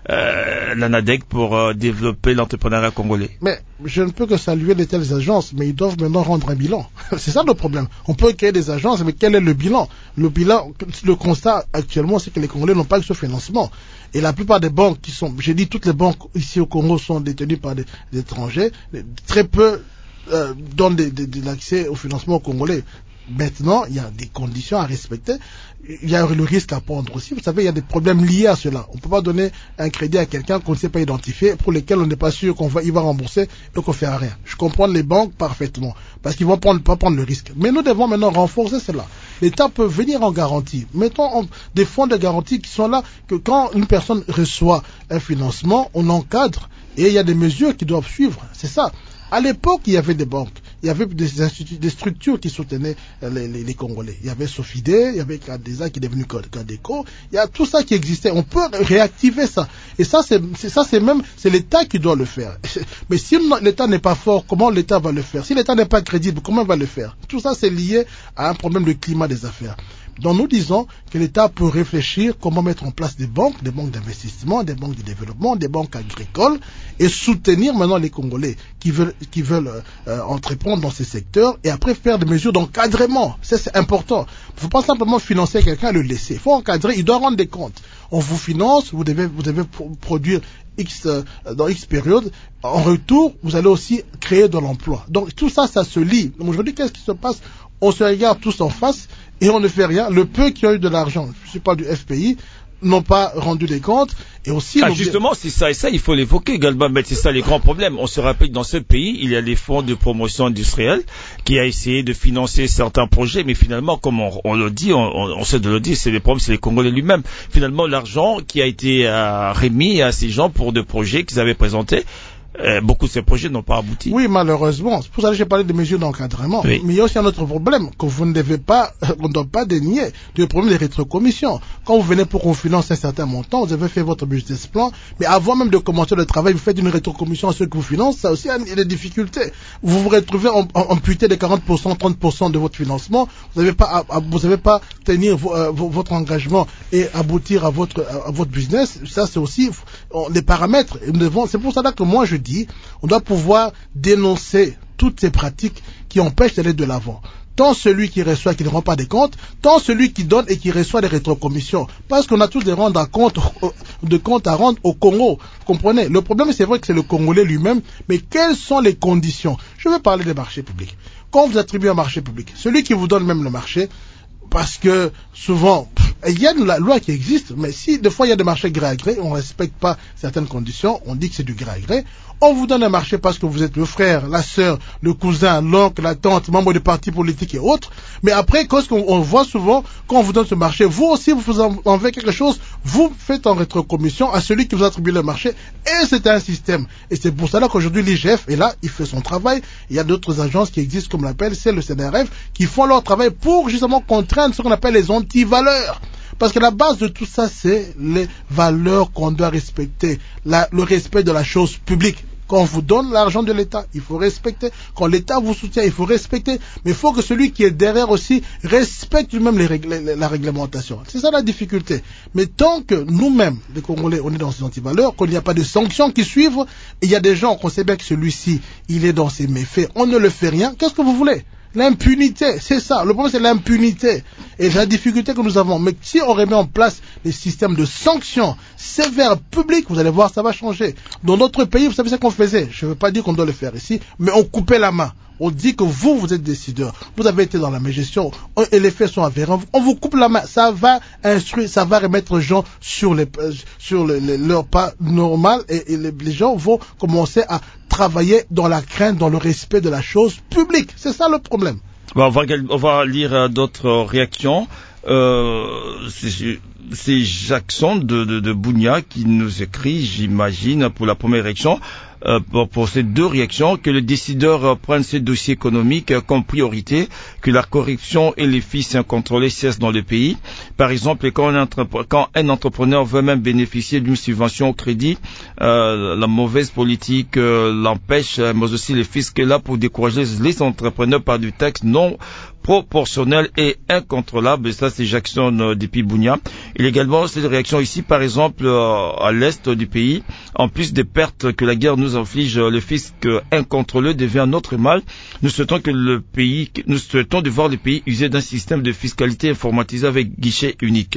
euh, l'ANADEC pour euh, développer l'entrepreneuriat congolais? Mais je ne peux que saluer les telles agences, mais ils doivent maintenant rendre un bilan. C'est ça le problème. On peut créer des agences, mais quel est le bilan? Le bilan, le constat actuellement, c'est que les Congolais n'ont pas eu ce financement. Et la plupart des banques qui sont, j'ai dit toutes les banques ici au Congo sont détenues par des, des étrangers. Très peu euh, donnent de, de, de l'accès au financement congolais. Maintenant, il y a des conditions à respecter. Il y a le risque à prendre aussi. Vous savez, il y a des problèmes liés à cela. On ne peut pas donner un crédit à quelqu'un qu'on ne sait pas identifier, pour lequel on n'est pas sûr qu'on va, il va rembourser et qu'on ne fait rien. Je comprends les banques parfaitement, parce qu'ils vont prendre, pas prendre le risque. Mais nous devons maintenant renforcer cela. L'État peut venir en garantie. Mettons en, des fonds de garantie qui sont là, que quand une personne reçoit un financement, on encadre et il y a des mesures qui doivent suivre. C'est ça. À l'époque, il y avait des banques, il y avait des, instituts, des structures qui soutenaient les, les, les Congolais. Il y avait Sofidé, il y avait Kadeza qui est devenu Kadeco. Il y a tout ça qui existait. On peut réactiver ça. Et ça, c'est, c'est ça, c'est même, c'est l'État qui doit le faire. Mais si l'État n'est pas fort, comment l'État va le faire? Si l'État n'est pas crédible, comment il va le faire? Tout ça, c'est lié à un problème de climat des affaires. Donc nous disons que l'État peut réfléchir comment mettre en place des banques, des banques d'investissement, des banques de développement, des banques agricoles et soutenir maintenant les Congolais qui veulent, qui veulent euh, entreprendre dans ces secteurs et après faire des mesures d'encadrement. Ça c'est important. Il ne faut pas simplement financer quelqu'un et le laisser. Il faut encadrer, il doit rendre des comptes. On vous finance, vous devez, vous devez produire X, euh, dans X période. En retour, vous allez aussi créer de l'emploi. Donc tout ça, ça se lie. Donc aujourd'hui, qu'est-ce qui se passe? On se regarde tous en face et on ne fait rien. Le peu qui ont eu de l'argent, je ne suis pas du F P I, n'ont pas rendu des comptes. Et aussi, ah, justement, c'est ça, et ça, il faut l'évoquer également, mais c'est ça les grands problèmes. On se rappelle que dans ce pays, il y a les fonds de promotion industrielle qui a essayé de financer certains projets, mais finalement, comme on, on le dit, on, on sait de le dire, c'est les problèmes, c'est les Congolais lui-même. Finalement, l'argent qui a été euh, remis à ces gens pour des projets qu'ils avaient présentés, Euh, beaucoup de ces projets n'ont pas abouti. Oui, malheureusement. C'est pour ça que j'ai parlé des mesures d'encadrement. Oui. Mais il y a aussi un autre problème que vous ne devez pas, on ne doit pas dénier, le problème des rétrocommissions. Quand vous venez pour qu'on finance un certain montant, vous avez fait votre business plan, mais avant même de commencer le travail, vous faites une rétrocommission à ceux qui vous financent, ça aussi, il y a des difficultés. Vous vous retrouvez amputé de quarante pour cent, trente pour cent de votre financement, vous n'avez pas, vous n'avez pas tenir euh, votre engagement et aboutir à votre, à votre business. Ça, c'est aussi on, les paramètres. Nous devons, c'est pour ça que moi, je dit, on doit pouvoir dénoncer toutes ces pratiques qui empêchent d'aller de l'avant. tant celui qui reçoit qui ne rend pas des comptes, tant celui qui donne et qui reçoit des rétrocommissions. Parce qu'on a tous des rendre à compte, de comptes à rendre au Congo. Vous comprenez? Le problème, c'est vrai que c'est le Congolais lui-même, mais quelles sont les conditions? Je veux parler des marchés publics. Quand vous attribuez un marché public, celui qui vous donne même le marché, parce que souvent, il y a une loi qui existe, mais si des fois il y a des marchés gré à gré, on ne respecte pas certaines conditions, on dit que c'est du gré à gré, on vous donne un marché parce que vous êtes le frère, la sœur, le cousin, l'oncle, la tante, membre de partis politiques et autres, mais après, quand on, on voit souvent, quand on vous donne ce marché, vous aussi vous en enlevez quelque chose, vous faites en rétrocommission à celui qui vous attribue le marché, et c'est un système. Et c'est pour cela qu'aujourd'hui l'I G F est là, il fait son travail, il y a d'autres agences qui existent, comme l'appelle, c'est le C N R F, qui font leur travail pour justement contraindre ce qu'on appelle les anti-valeurs. Parce que la base de tout ça, c'est les valeurs qu'on doit respecter, la, le respect de la chose publique. Quand on vous donne l'argent de l'État, il faut respecter. Quand l'État vous soutient, il faut respecter. Mais il faut que celui qui est derrière aussi respecte lui-même les règles, les, la réglementation. C'est ça la difficulté. Mais tant que nous-mêmes, les Congolais, on est dans ces antivaleurs, qu'il n'y a pas de sanctions qui suivent, et il y a des gens qu'on sait bien que celui-ci, il est dans ses méfaits, on ne le fait rien, qu'est-ce que vous voulez? L'impunité, c'est ça. Le problème, c'est l'impunité. Et la difficulté que nous avons. Mais si on remet en place les systèmes de sanctions sévères publiques, vous allez voir, ça va changer. Dans notre pays, vous savez ce qu'on faisait. Je ne veux pas dire qu'on doit le faire ici, mais on coupait la main. On dit que vous, vous êtes décideur. Vous avez été dans la mégestion et les faits sont avérés. On vous coupe la main. Ça va instruire, ça va remettre les gens sur, les, sur les, les, leur pas normal et, et les, les gens vont commencer à travailler dans la crainte, dans le respect de la chose publique. C'est ça le problème. Bon, on, va, on va lire euh, d'autres réactions. Euh, c'est Jackson de, de, de Bounia qui nous écrit, j'imagine, pour la première réaction. Euh, pour, pour ces deux réactions, que le décideur euh, prenne ces dossiers économiques euh, comme priorité, que la corruption et les fils incontrôlés cessent dans le pays. Par exemple, quand un, entrepre- quand un entrepreneur veut même bénéficier d'une subvention au crédit, euh, la mauvaise politique euh, l'empêche, euh, mais aussi les fiscs là pour décourager les entrepreneurs par du texte non proportionnel et incontrôlable. Et ça, c'est Jackson euh, depuis Bounia. Il y a également cette réaction ici, par exemple, euh, à l'est du pays, en plus des pertes que la guerre nous inflige, le fisc incontrôlé devient notre mal. Nous souhaitons que le pays, nous souhaitons de voir le pays user d'un système de fiscalité informatisé avec guichet unique.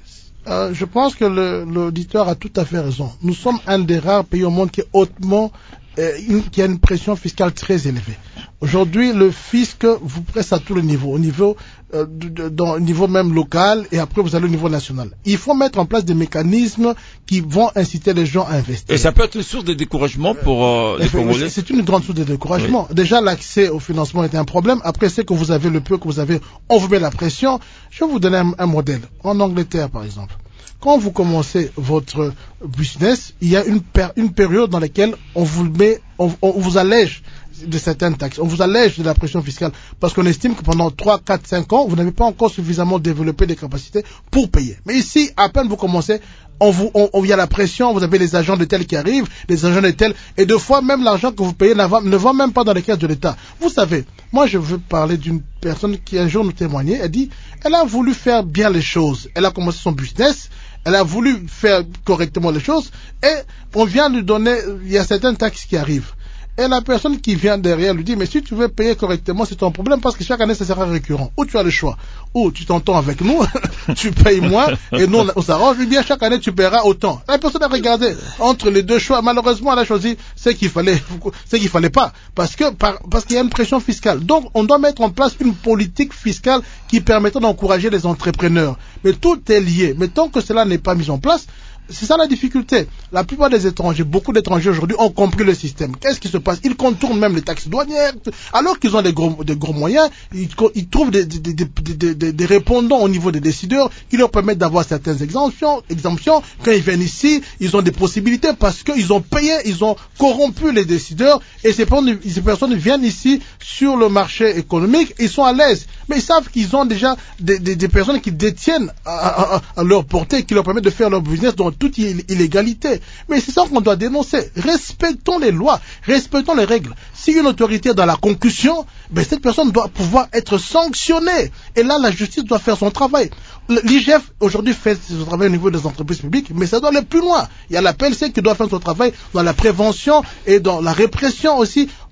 Euh, je pense que le, l'auditeur a tout à fait raison. Nous sommes un des rares pays au monde qui est hautement, euh, une, qui a une pression fiscale très élevée. Aujourd'hui, le fisc vous presse à tous les niveaux, au niveau, euh, de, de, dans, au niveau même local, et après vous allez au niveau national. Il faut mettre en place des mécanismes qui vont inciter les gens à investir. Et ça peut être une source de découragement pour euh, les Congolais. C'est une grande source de découragement. Oui. Déjà, l'accès au financement est un problème. Après, c'est que vous avez le peu que vous avez, on vous met la pression. Je vais vous donner un, un modèle. En Angleterre, par exemple. Quand vous commencez votre business, il y a une, per, une période dans laquelle on vous met, on, on vous allège de certaines taxes. On vous allège de la pression fiscale parce qu'on estime que pendant trois, quatre, cinq ans, vous n'avez pas encore suffisamment développé des capacités pour payer. Mais ici, à peine vous commencez, on vous, on, on, il y a la pression, vous avez les agents de tel qui arrivent, les agents de tel, et deux fois même l'argent que vous payez ne va, ne va même pas dans les caisses de l'État. Vous savez, moi je veux parler d'une personne qui un jour nous témoignait, elle dit, elle a voulu faire bien les choses, elle a commencé son business, elle a voulu faire correctement les choses, et on vient lui donner, il y a certaines taxes qui arrivent. Et la personne qui vient derrière lui dit, mais si tu veux payer correctement, c'est ton problème parce que chaque année, ça sera récurrent. Ou tu as le choix. Ou tu t'entends avec nous, tu payes moins, et nous, on s'arrange. Eh bien, chaque année, tu paieras autant. La personne a regardé entre les deux choix. Malheureusement, elle a choisi ce qu'il fallait, ce qu'il fallait pas. Parce que, par, parce qu'il y a une pression fiscale. Donc, on doit mettre en place une politique fiscale qui permettra d'encourager les entrepreneurs. Mais tout est lié. Mais tant que cela n'est pas mis en place, c'est ça la difficulté. La plupart des étrangers, beaucoup d'étrangers aujourd'hui ont compris le système. Qu'est-ce qui se passe? Ils contournent même les taxes douanières, alors qu'ils ont des gros, des gros moyens. Ils, ils trouvent des, des, des, des, des, des répondants au niveau des décideurs qui leur permettent d'avoir certaines exemptions. exemptions. Quand ils viennent ici, ils ont des possibilités parce qu'ils ont payé, ils ont corrompu les décideurs. Et ces personnes, ces personnes viennent ici sur le marché économique, ils sont à l'aise. Mais ils savent qu'ils ont déjà des, des, des personnes qui détiennent à, à, à leur portée, qui leur permettent de faire leur business dans toute illégalité. Mais c'est ça qu'on doit dénoncer. Respectons les lois, respectons les règles. Si une autorité est dans la concussion, ben cette personne doit pouvoir être sanctionnée. Et là, la justice doit faire son travail. L'I G F, aujourd'hui, fait son travail au niveau des entreprises publiques, mais ça doit aller plus loin. Il y a la P L C qui doit faire son travail dans la prévention et dans la répression aussi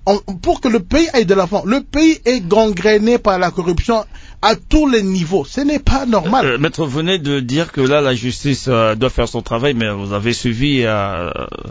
on, pour que le pays aille de l'avant. Le pays est gangréné par la corruption à tous les niveaux. Ce n'est pas normal. Euh, maître, vous venez de dire que là, la justice euh, doit faire son travail, mais vous avez suivi... Euh,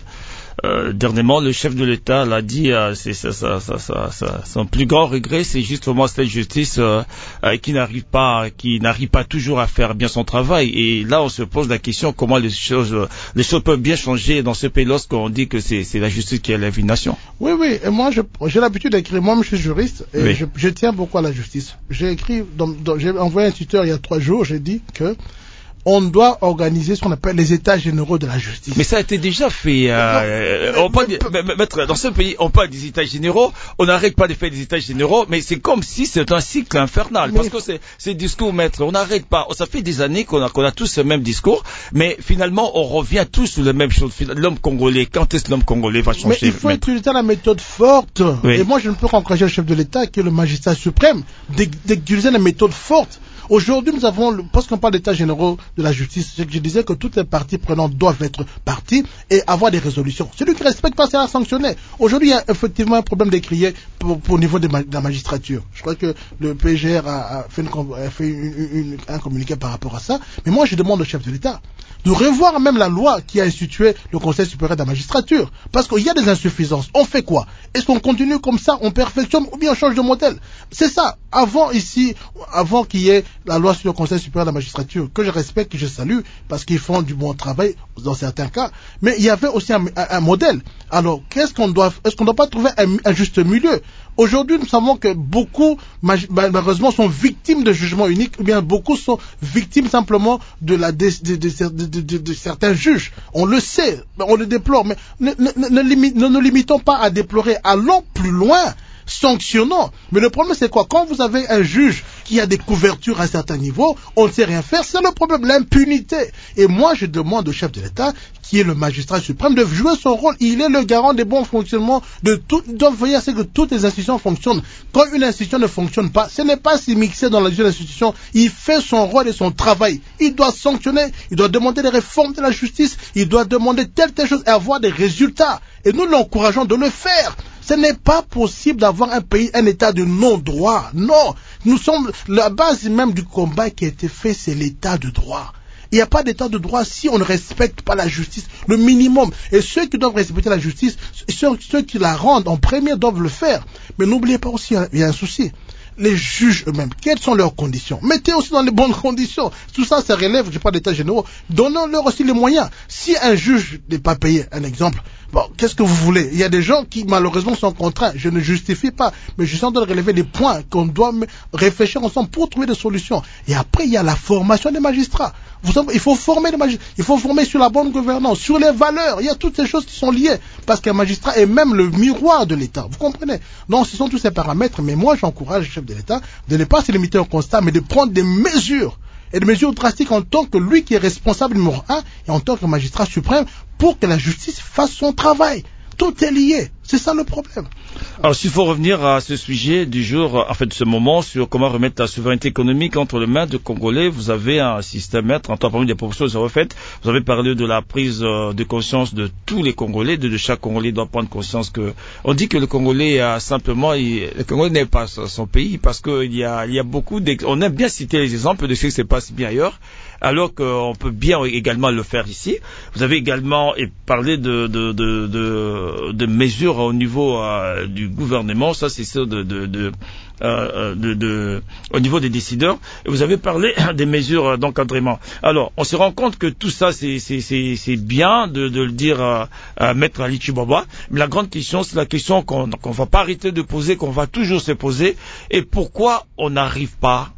Euh, dernièrement, le chef de l'État l'a dit, euh, c'est ça, ça, ça, ça, ça, son plus grand regret, c'est justement cette justice euh, euh, qui n'arrive pas, qui n'arrive pas toujours à faire bien son travail. Et là, on se pose la question comment les choses, euh, les choses peuvent bien changer dans ce pays lorsqu'on dit que c'est, c'est la justice qui élève une nation. Oui, oui. Et moi, je, j'ai l'habitude d'écrire. Moi, je suis juriste et oui. je, je tiens beaucoup à la justice. J'ai écrit, dans, dans, j'ai envoyé un tuteur il y a trois jours. J'ai dit que on doit organiser ce qu'on appelle les états généraux de la justice. Mais ça a été déjà fait. Euh, non, on parle, mais, mais, mais, dans ce pays, on parle des états généraux, on n'arrête pas de faire des états généraux, mais c'est comme si c'est un cycle infernal. Mais parce que c'est, c'est discours, maître, on n'arrête pas. Ça fait des années qu'on a, qu'on a tous ce même discours, mais finalement, on revient tous sur la même chose. L'homme congolais, quand est-ce que l'homme congolais va changer? Mais il faut maître. utiliser la méthode forte. Oui. Et moi, je ne peux qu'encourager le chef de l'État, qui est le magistrat suprême, d'utiliser la méthode forte. Aujourd'hui, nous avons, parce qu'on parle d'états généraux de la justice, c'est que je disais que toutes les parties prenantes doivent être parties et avoir des résolutions. Celui qui ne respecte pas, c'est à sanctionner. Aujourd'hui, il y a effectivement un problème d'écrier pour, pour au niveau de, ma, de la magistrature. Je crois que le P G R a, a fait, une, a fait une, une, un communiqué par rapport à ça. Mais moi, je demande au chef de l'État de revoir même la loi qui a institué le Conseil supérieur de la magistrature. Parce qu'il y a des insuffisances. On fait quoi? Est-ce qu'on continue comme ça, on perfectionne ou bien on change de modèle? C'est ça. Avant ici, avant qu'il y ait la loi sur le Conseil supérieur de la magistrature, que je respecte, que je salue, parce qu'ils font du bon travail dans certains cas, mais il y avait aussi un, un, un modèle. Alors, qu'est-ce qu'on doit, est-ce qu'on ne doit pas trouver un, un juste milieu? Aujourd'hui, nous savons que beaucoup, malheureusement, sont victimes de jugements uniques, ou bien beaucoup sont victimes simplement de la de, de, de, de, de, de certains juges. On le sait, on le déplore, mais ne, ne, ne, ne, ne nous limitons pas à déplorer, allons plus loin. Sanctionnant. Mais le problème, c'est quoi? Quand vous avez un juge qui a des couvertures à un certain niveau, on ne sait rien faire, c'est le problème, l'impunité. Et moi, je demande au chef de l'État, qui est le magistrat suprême, de jouer son rôle. Il est le garant des bons fonctionnements de tout. Il doit veiller à ce que toutes les institutions fonctionnent. Quand une institution ne fonctionne pas, ce n'est pas s'y mixer dans l'institution. Il fait son rôle et son travail. Il doit sanctionner, il doit demander des réformes de la justice, il doit demander telle, telle chose et avoir des résultats. Et nous l'encourageons de le faire. Ce n'est pas possible d'avoir un pays, un état de non-droit. Non. Nous sommes, la base même du combat qui a été fait, c'est l'état de droit. Il n'y a pas d'état de droit si on ne respecte pas la justice, le minimum. Et ceux qui doivent respecter la justice, ceux, ceux qui la rendent en premier doivent le faire. Mais n'oubliez pas aussi, il y a un souci. Les juges eux-mêmes, quelles sont leurs conditions? Mettez aussi dans les bonnes conditions. Tout ça, ça relève, je parle d'état généraux. Donnons-leur aussi les moyens. Si un juge n'est pas payé, un exemple, bon, qu'est-ce que vous voulez? Il y a des gens qui, malheureusement, sont contraints. Je ne justifie pas, mais je suis en train de relever les points qu'on doit réfléchir ensemble pour trouver des solutions. Et après, il y a la formation des magistrats. Vous savez, il faut former les magistrats. Il faut former sur la bonne gouvernance, sur les valeurs. Il y a toutes ces choses qui sont liées. Parce qu'un magistrat est même le miroir de l'État. Vous comprenez? Non, ce sont tous ces paramètres, mais moi, j'encourage le chef de l'État de ne pas se limiter au constat, mais de prendre des mesures. Et des mesures drastiques en tant que lui qui est responsable numéro un et en tant que magistrat suprême pour que la justice fasse son travail. Tout est lié. C'est ça le problème. Alors, s'il faut revenir à ce sujet du jour, en fait, de ce moment, sur comment remettre la souveraineté économique entre les mains de Congolais, vous avez un système maître, en tant parmi des propositions que vous avez faites. Vous avez parlé de la prise de conscience de tous les Congolais, de, de chaque Congolais doit prendre conscience que, on dit que le Congolais a simplement, il, le Congolais n'est pas son pays parce qu'il y a, il y a beaucoup on aime bien citer les exemples de ce qui se passe bien ailleurs, alors qu'on peut bien également le faire ici. Vous avez également parlé de, de, de, de, de mesures au niveau euh, du gouvernement, ça c'est ça de, de, de, euh, de, de, au niveau des décideurs. Et vous avez parlé des mesures d'encadrement. Alors, on se rend compte que tout ça c'est, c'est, c'est, c'est bien de, de le dire à, à Maître Ali Tshibaba, mais la grande question, c'est la question qu'on qu'on va pas arrêter de poser, qu'on va toujours se poser, et pourquoi on n'arrive pas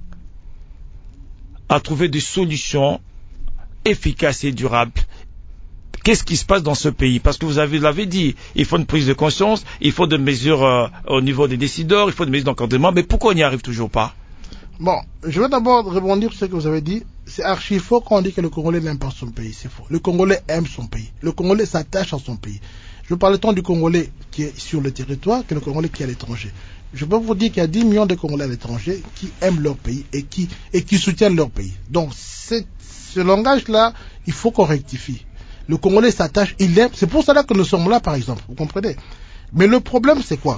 à trouver des solutions efficaces et durables. Qu'est-ce qui se passe dans ce pays? Parce que vous avez, l'avez dit, il faut une prise de conscience, il faut des mesures euh, au niveau des décideurs, il faut des mesures d'encadrement, mais pourquoi on n'y arrive toujours pas? Bon, je vais d'abord rebondir sur ce que vous avez dit. C'est archi faux quand on dit que le Congolais n'aime pas son pays, c'est faux. Le Congolais aime son pays. Le Congolais s'attache à son pays. Je parle tant du Congolais qui est sur le territoire que le Congolais qui est à l'étranger. Je peux vous dire qu'il y a dix millions de Congolais à l'étranger qui aiment leur pays et qui, et qui soutiennent leur pays. Donc, c'est, ce langage-là, il faut qu'on rectifie. Le Congolais s'attache, il aime. C'est pour cela que nous sommes là, par exemple. Vous comprenez? Mais le problème, c'est quoi?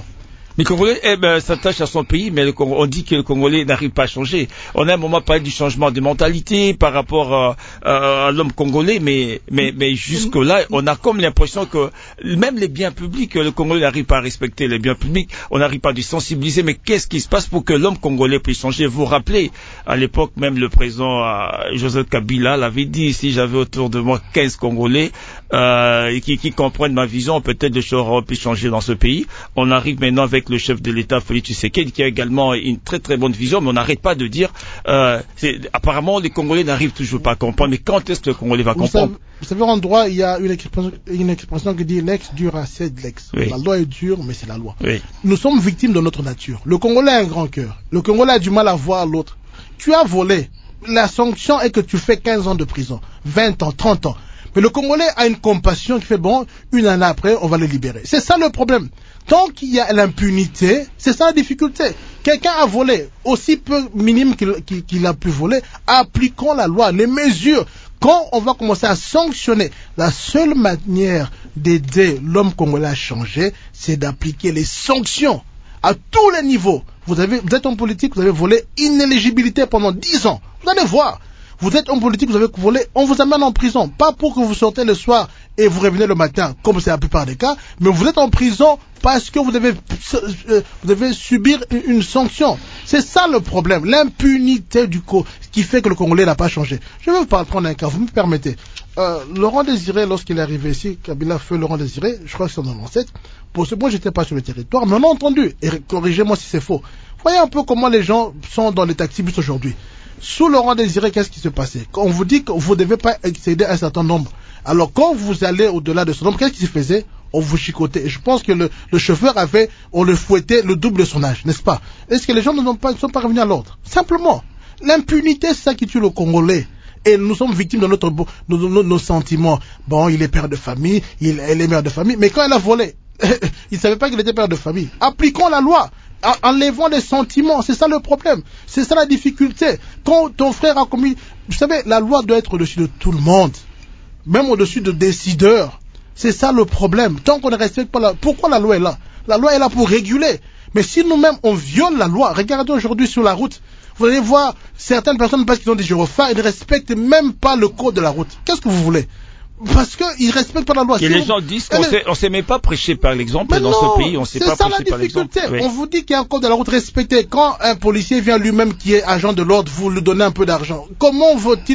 Les Congolais eh ben, s'attachent à son pays, mais le Cong- on dit que le Congolais n'arrive pas à changer. On a un moment parlé du changement de mentalité par rapport à, à, à l'homme congolais, mais, mais, mais jusque-là, on a comme l'impression que même les biens publics, le Congolais n'arrive pas à respecter les biens publics, on n'arrive pas à les sensibiliser, mais qu'est-ce qui se passe pour que l'homme congolais puisse changer? Vous vous rappelez, à l'époque, même le président euh, Joseph Kabila l'avait dit, si j'avais autour de moi quinze Congolais euh, qui, qui comprennent ma vision, peut-être les choses auraient pu changer dans ce pays. On arrive maintenant avec le chef de l'État, Félix Tshisekedi, qui a également une très très bonne vision, mais on n'arrête pas de dire, euh, c'est, apparemment les Congolais n'arrivent toujours pas à comprendre, mais quand est-ce que le Congolais va vous comprendre? savez, vous savez, en droit, il y a une expression, une expression qui dit l'ex dura sed lex. Oui. La loi est dure, mais c'est la loi. Oui. Nous sommes victimes de notre nature. Le Congolais a un grand cœur. Le Congolais a du mal à voir l'autre. Tu as volé. La sanction est que tu fais quinze ans de prison, vingt ans, trente ans. Mais le Congolais a une compassion qui fait bon, une année après, on va le libérer. C'est ça le problème. Tant qu'il y a l'impunité, c'est ça la difficulté. Quelqu'un a volé, aussi peu minime qu'il, qu'il, qu'il a pu voler, appliquons la loi, les mesures. Quand on va commencer à sanctionner, la seule manière d'aider l'homme congolais à changer, c'est d'appliquer les sanctions à tous les niveaux. Vous avez, vous êtes en politique, vous avez volé inéligibilité pendant dix ans. Vous allez voir. Vous êtes en politique, vous avez volé, on vous amène en prison. Pas pour que vous sortez le soir et vous revenez le matin, comme c'est la plupart des cas, mais vous êtes en prison parce que vous devez, vous devez subir une sanction. C'est ça le problème, l'impunité du co, qui fait que le Congolais n'a pas changé. Je vais vous prendre un cas, vous me permettez. Euh, Laurent Désiré, lorsqu'il est arrivé ici, Kabila feu Laurent Désiré, je crois que c'est en quatre-vingt-dix-sept, pour ce point, j'étais pas sur le territoire, mais on a entendu, et corrigez-moi si c'est faux. Voyez un peu comment les gens sont dans les taxibus aujourd'hui. Sous Laurent Désiré, qu'est-ce qui se passait? Quand on vous dit que vous ne devez pas excéder un certain nombre, alors quand vous allez au-delà de ce nombre, qu'est-ce qui se faisait? On vous chicotait. Et je pense que le, le chauffeur avait, on le fouettait le double de son âge, n'est-ce pas? Est-ce que les gens ne sont pas, ne sont pas revenus à l'ordre? Simplement. L'impunité, c'est ça qui tue le Congolais. Et nous sommes victimes de notre, nos, nos, nos sentiments. Bon, il est père de famille, il, elle est mère de famille, mais quand elle a volé, il ne savait pas qu'il était père de famille. Appliquons la loi. Enlevons les sentiments, c'est ça le problème, c'est ça la difficulté. Quand ton frère a commis, vous savez, la loi doit être au-dessus de tout le monde, même au-dessus de décideurs. C'est ça le problème. Tant qu'on ne respecte pas la, pourquoi la loi est là? La loi est là pour réguler. Mais si nous-mêmes on viole la loi, regardez aujourd'hui sur la route, vous allez voir certaines personnes parce qu'ils ont des gyrophares, ils ne respectent même pas le code de la route. Qu'est-ce que vous voulez? Parce qu'ils respectent pas la loi. Et si les vous... gens disent qu'on ne on s'est même pas prêché par l'exemple. Dans non, ce pays, on ne s'est pas prêché par l'exemple. C'est ça la difficulté. Oui. On vous dit qu'il y a un code de la route respecté. Quand un policier vient lui-même qui est agent de l'ordre, vous lui donnez un peu d'argent. Comment veut-il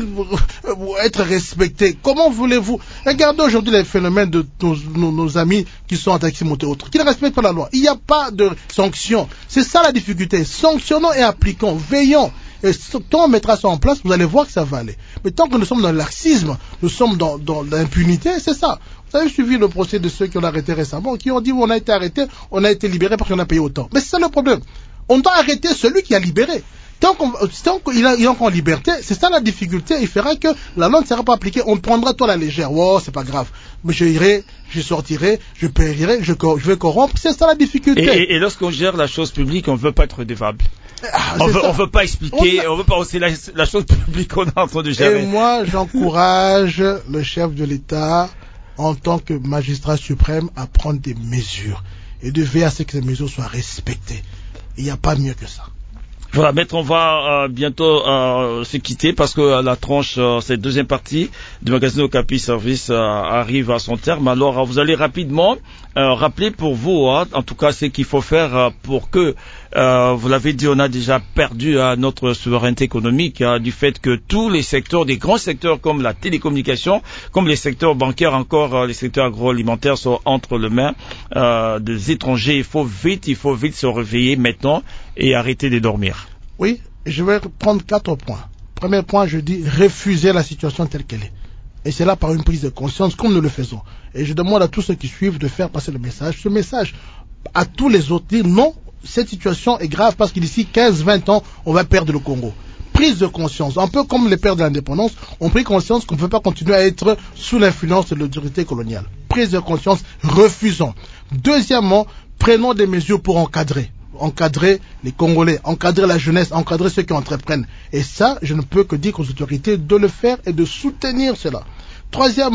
être respecté? Comment voulez-vous? Regardez aujourd'hui les phénomènes de nos, nos, nos amis qui sont en taxi moto autres, qui ne respectent pas la loi. Il n'y a pas de sanction. C'est ça la difficulté. Sanctionnons et appliquons. Veillons. Et quand on mettra ça en place, vous allez voir que ça va aller. Mais tant que nous sommes dans le laxisme, nous sommes dans, dans l'impunité, c'est ça. Vous avez suivi le procès de ceux qui ont arrêté récemment, qui ont dit on a été arrêté, on a été libéré parce qu'on a payé autant. Mais c'est ça le problème. On doit arrêter celui qui a libéré. Tant qu'on, tant qu'il est encore en liberté, c'est ça la difficulté. Il fera que la loi ne sera pas appliquée. On prendra tout à la légère. Oh, c'est pas grave. Mais je irai, je sortirai, je paierai, je, je vais corrompre. C'est ça la difficulté. Et, et, et lorsqu'on gère la chose publique, on ne veut pas être redevable. Ah, on veut, on veut pas expliquer, on, on veut pas, c'est la, la chose publique qu'on est en train de gérer. Et moi, j'encourage le chef de l'État, en tant que magistrat suprême, à prendre des mesures. Et de veiller à ce que ces mesures soient respectées. Il n'y a pas mieux que ça. Voilà, maître, on va euh, bientôt euh, se quitter parce que euh, la tranche, euh, cette deuxième partie du magazine Okapi Service euh, arrive à son terme. Alors, euh, vous allez rapidement euh, rappeler pour vous, hein, en tout cas, ce qu'il faut faire euh, pour que, euh, vous l'avez dit, on a déjà perdu euh, notre souveraineté économique hein, du fait que tous les secteurs, des grands secteurs comme la télécommunication, comme les secteurs bancaires, encore euh, les secteurs agroalimentaires sont entre les mains euh, des étrangers. Il faut vite, il faut vite se réveiller maintenant et arrêter de dormir. Oui, je vais prendre quatre points. Premier point, je dis refuser la situation telle qu'elle est. Et c'est là par une prise de conscience comme nous le faisons. Et je demande à tous ceux qui suivent de faire passer le message. Ce message à tous les autres, dire non, cette situation est grave parce que d'ici quinze vingt ans, on va perdre le Congo. Prise de conscience, un peu comme les pères de l'indépendance, ont pris conscience qu'on ne peut pas continuer à être sous l'influence de l'autorité coloniale. Prise de conscience, refusons. Deuxièmement, prenons des mesures pour encadrer. Encadrer les Congolais, encadrer la jeunesse, encadrer ceux qui entreprennent. Et ça, je ne peux que dire aux autorités de le faire et de soutenir cela. Troisièmement,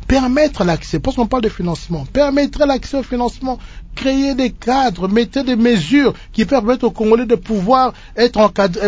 permettre l'accès, parce qu'on parle de financement, permettre l'accès au financement, créer des cadres, mettre des mesures qui permettent aux Congolais de pouvoir être encadrés,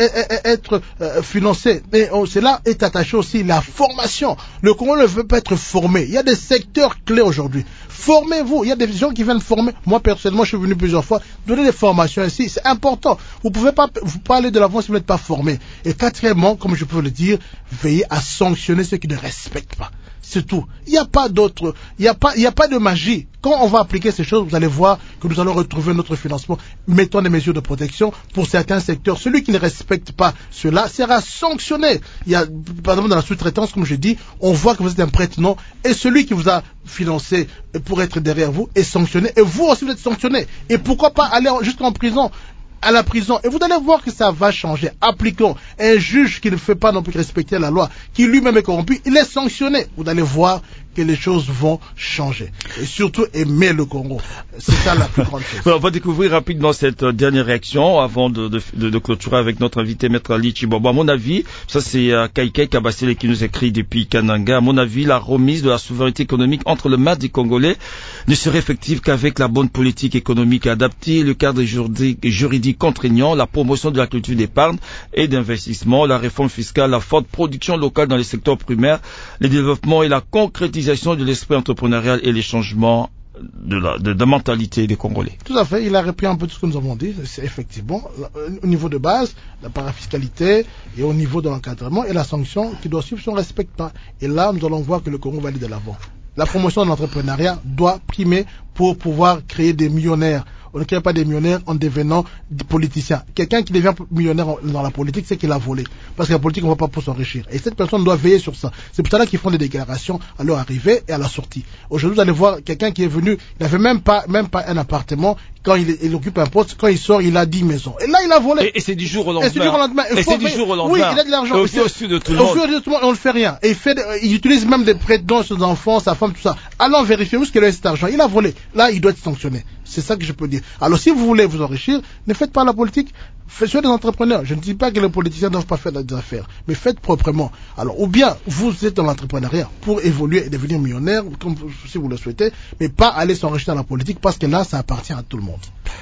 être euh, financés. Mais oh, cela est attaché aussi à la formation. Le Congo ne veut pas être formé. Il y a des secteurs clés aujourd'hui. Formez-vous. Il y a des gens qui viennent former. Moi, personnellement, je suis venu plusieurs fois donner des formations ici. C'est important. Vous pouvez pas, vous parler de l'avant si vous n'êtes pas formé. Et quatrièmement, comme je peux le dire, veillez à sanctionner ceux qui ne respectent pas. C'est tout. Il n'y a pas d'autre, il n'y a pas, il n'y a pas de magie. Quand on va appliquer ces choses, vous allez voir que nous allons retrouver notre financement. Mettons des mesures de protection pour certains secteurs. Celui qui ne respecte pas cela sera sanctionné. Il y a, par exemple, dans la sous-traitance, comme je dis, on voit que vous êtes un prête-nom et celui qui vous a financé pour être derrière vous est sanctionné et vous aussi vous êtes sanctionné. Et pourquoi pas aller jusqu'en prison? À la prison, et vous allez voir que ça va changer. Appliquons. Un juge qui ne fait pas non plus respecter la loi, qui lui-même est corrompu, il est sanctionné. Vous allez voir que les choses vont changer. Et surtout, aimer le Congo. C'est ça la plus grande chose. On va découvrir rapidement cette dernière réaction avant de, de, de, de clôturer avec notre invité, Maître Ali Chibobo. À mon avis, ça c'est euh, Kaikei Kabasele qui nous écrit depuis Kananga. À mon avis, la remise de la souveraineté économique entre les mains des Congolais ne serait effective qu'avec la bonne politique économique adaptée, le cadre juridique, juridique contraignant, la promotion de la culture d'épargne et d'investissement, la réforme fiscale, la forte production locale dans les secteurs primaires, le développement et la concrétisation de l'esprit entrepreneurial et les changements de la de, de mentalité des Congolais. Tout à fait, il a repris un peu tout ce que nous avons dit. C'est effectivement au niveau de base, la parafiscalité et au niveau de l'encadrement et la sanction qui doit suivre si on ne respecte pas. Et là, nous allons voir que le Congo va aller de l'avant. La promotion de l'entrepreneuriat doit primer pour pouvoir créer des millionnaires. On ne crée pas des millionnaires en devenant des politiciens. Quelqu'un qui devient millionnaire dans la politique, c'est qu'il a volé. Parce que la politique, on ne va pas pour s'enrichir. Et cette personne doit veiller sur ça. C'est pour cela qu'ils font des déclarations à leur arrivée et à la sortie. Aujourd'hui, vous allez voir quelqu'un qui est venu, il n'avait même pas, même pas un appartement. Quand il, il occupe un poste, quand il sort, il a dix maisons. Et là, il a volé. Et, et c'est du jour au lendemain. Et c'est du jour au lendemain. Et c'est du jour au lendemain. Oui, il a de l'argent. Au fur et de tout le monde. Au fur et de tout le monde, on ne fait rien. Et il fait, il utilise même des prêts dons sur ses enfants, sa femme, tout ça. Allons vérifier où est-ce qu'il a cet argent. Il a volé. Là, il doit être sanctionné. C'est ça que je peux dire. Alors, si vous voulez vous enrichir, ne faites pas la politique. Faites des entrepreneurs. Je ne dis pas que les politiciens ne doivent pas faire des affaires, mais faites proprement. Alors, ou bien vous êtes dans l'entrepreneuriat pour évoluer et devenir millionnaire, comme si vous le souhaitez, mais pas aller s'enrichir dans la politique parce que là, ça appartient à tout le monde.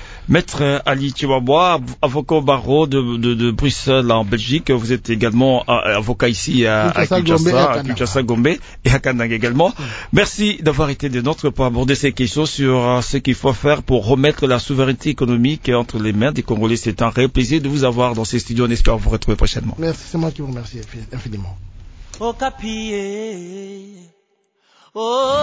Maître Ali Chibobo, avocat au barreau de, de, de Bruxelles en Belgique. Vous êtes également avocat ici à Kinshasa, à Kinshasa, Gombe et à Kananga également. Merci d'avoir été des nôtres pour aborder ces questions sur ce qu'il faut faire pour remettre la souveraineté économique entre les mains des Congolais. C'est un réel plaisir de vous avoir dans ces studios. On espère vous retrouver prochainement. Merci, c'est moi qui vous remercie infiniment. Oh.